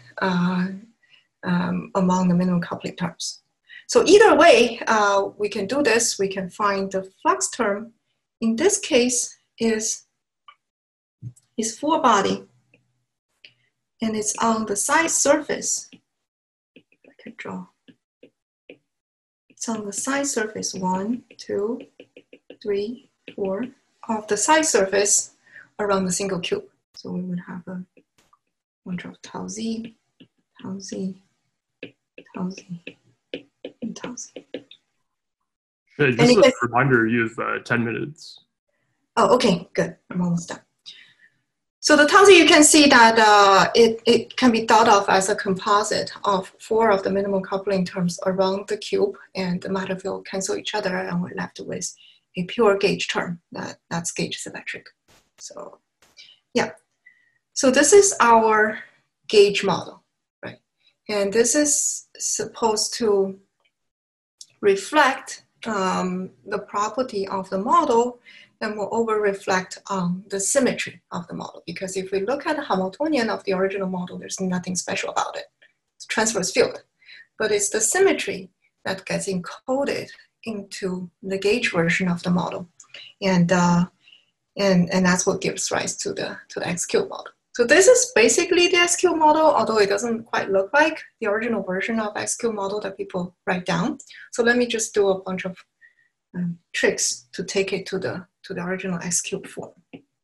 among the minimum coupling terms. So either way, we can do this. We can find the flux term. In this case, is four body, and it's on the side surface. I can draw. It's on the side surface 1, 2, 3, 4 of the side surface around the single cube. So we would have a bunch of tau z, tau z, tau z, and tau z. Hey, just a reminder, you have 10 minutes. Oh, okay, good. I'm almost done. So the tau z, you can see that it can be thought of as a composite of four of the minimum coupling terms around the cube, and the matter field cancel each other, and we're left with a pure gauge term that's gauge symmetric. So yeah, so this is our gauge model, right? And this is supposed to reflect the property of the model, and moreover reflect on the symmetry of the model. Because if we look at the Hamiltonian of the original model, there's nothing special about it. It's transverse field. But it's the symmetry that gets encoded into the gauge version of the model. And that's what gives rise to the X-cube model. So this is basically the X-cube model, although it doesn't quite look like the original version of X-cube model that people write down. So let me just do a bunch of tricks to take it to the original X-cube form.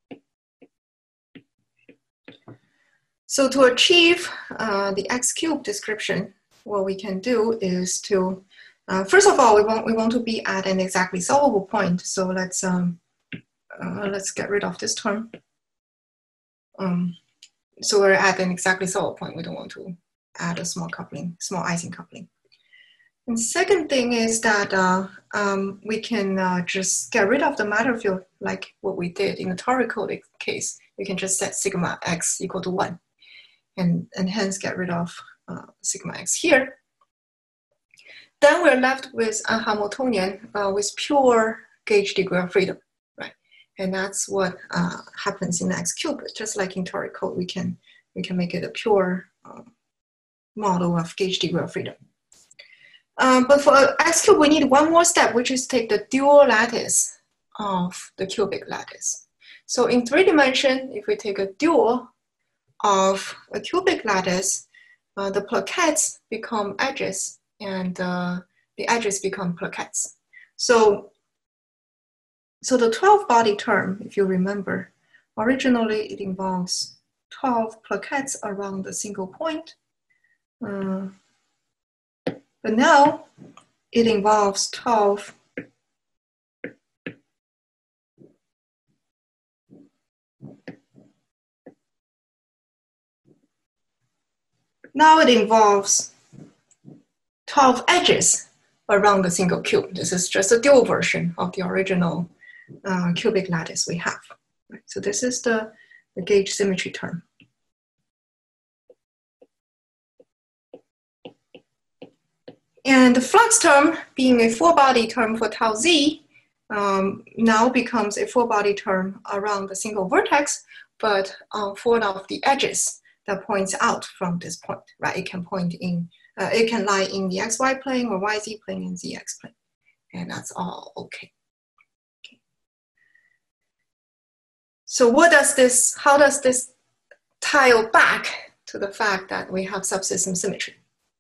So to achieve the X-cube description, what we can do is to, first of all, we want to be at an exactly solvable point. So let's get rid of this term. So we're at an exactly solvable point. We don't want to add a small Ising coupling. And second thing is that we can just get rid of the matter field like what we did in the toricode case. We can just set sigma x equal to 1 and hence get rid of sigma x here. Then we're left with a Hamiltonian with pure gauge degree of freedom, right? And that's what happens in the X-cube. Just like in toricode, we can make it a pure model of gauge degree of freedom. But for X-cube, we need one more step, which is take the dual lattice of the cubic lattice. So in 3 dimensions, if we take a dual of a cubic lattice, the plaquettes become edges, and the edges become plaquettes. So the 12-body term, if you remember, originally it involves 12 plaquettes around a single point. But now it involves 12 edges around the single cube. This is just a dual version of the original cubic lattice we have. Right? So this is the gauge symmetry term. And the flux term, being a four-body term for tau z, now becomes a four-body term around the single vertex, but on four of the edges that points out from this point, right? It can point in, it can lie in the xy plane or yz plane and zx plane, and that's all okay. So how does this tie back to the fact that we have subsystem symmetry?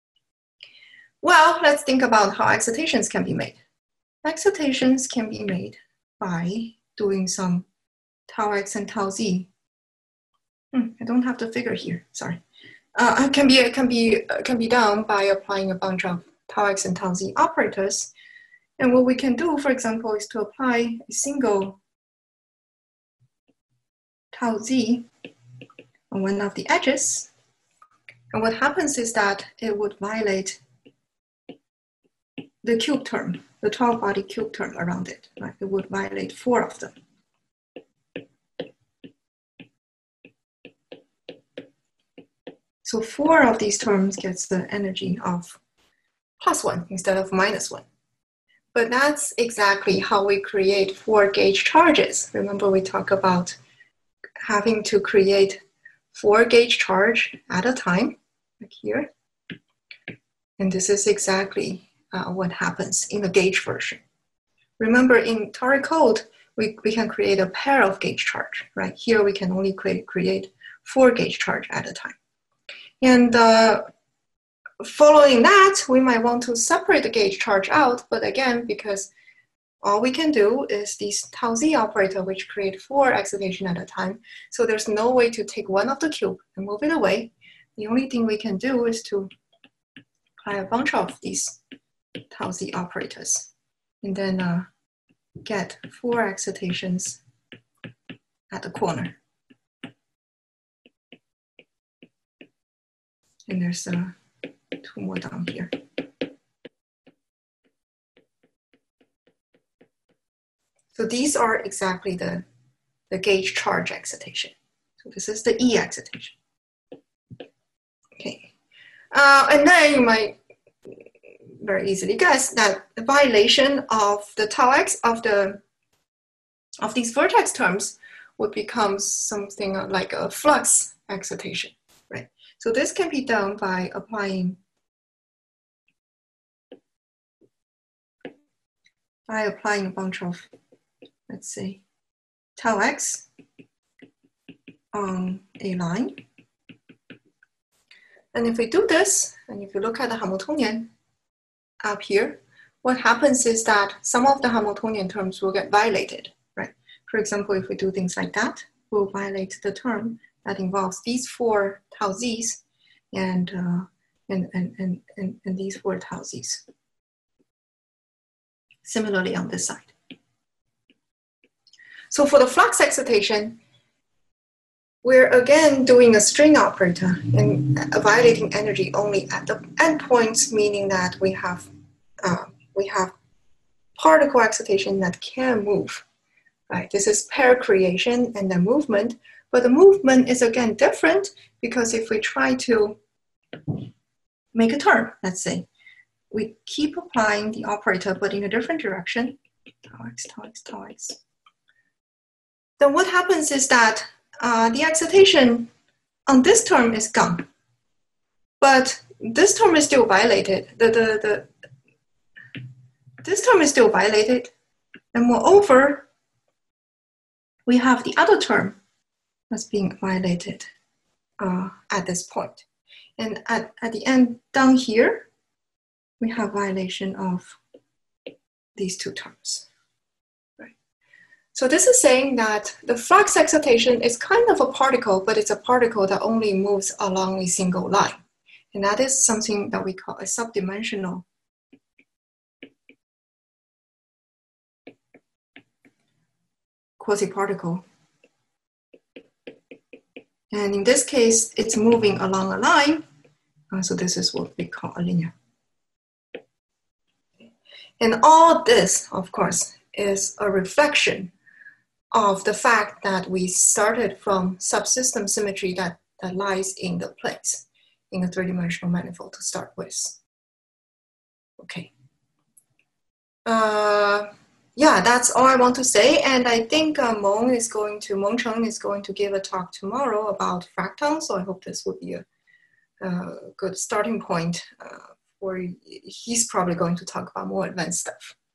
Well, let's think about how excitations can be made. Excitations can be made by doing some tau x and tau z. I don't have the figure here, sorry. It can be done by applying a bunch of tau x and tau z operators. And what we can do, for example, is to apply a single tau z on one of the edges. And what happens is that it would violate the cube term, the 12-body cube term around it, right? It would violate four of them. So four of these terms gets the energy of +1 instead of -1. But that's exactly how we create four gauge charges. Remember, we talked about having to create four gauge charge at a time, like here. And this is exactly what happens in the gauge version. Remember, in Tori code, we can create a pair of gauge charge, right? Here we can only create four gauge charge at a time. And following that, we might want to separate the gauge charge out, but again, because all we can do is these tau z operator, which create four excitation at a time, so there's no way to take one of the cube and move it away. The only thing we can do is to apply a bunch of these tau z operators, and then get four excitations at the corner. And there's two more down here. So these are exactly the gauge charge excitation. So this is the E excitation. Okay. And then you might very easily guess that the violation of the tau x of these vertex terms would become something like a flux excitation, right? So this can be done by applying a bunch of, let's say, tau x on a line. And if we do this, and if you look at the Hamiltonian up here, what happens is that some of the Hamiltonian terms will get violated, right? For example, if we do things like that, we'll violate the term that involves these four tau z's and these four tau z's. Similarly on this side. So for the flux excitation, we're again doing a string operator and violating energy only at the endpoints, meaning that we have particle excitation that can move. Right? This is pair creation and then movement, but the movement is again different because if we try to make a turn, let's say, we keep applying the operator but in a different direction, tau x, tau x, tau x. Then what happens is that the excitation on this term is gone, but this term is still violated. This term is still violated, and moreover, we have the other term that's being violated at this point. And at the end down here, we have violation of these two terms. Right? So this is saying that the flux excitation is kind of a particle, but it's a particle that only moves along a single line. And that is something that we call a subdimensional quasi-particle. And in this case, it's moving along a line. So this is what we call a linear. And all this, of course, is a reflection of the fact that we started from subsystem symmetry that lies in the planes in a three-dimensional manifold to start with. Okay. Yeah, that's all I want to say. And I think Meng Cheng is going to give a talk tomorrow about fractals. So I hope this will be a good starting point for, he's probably going to talk about more advanced stuff.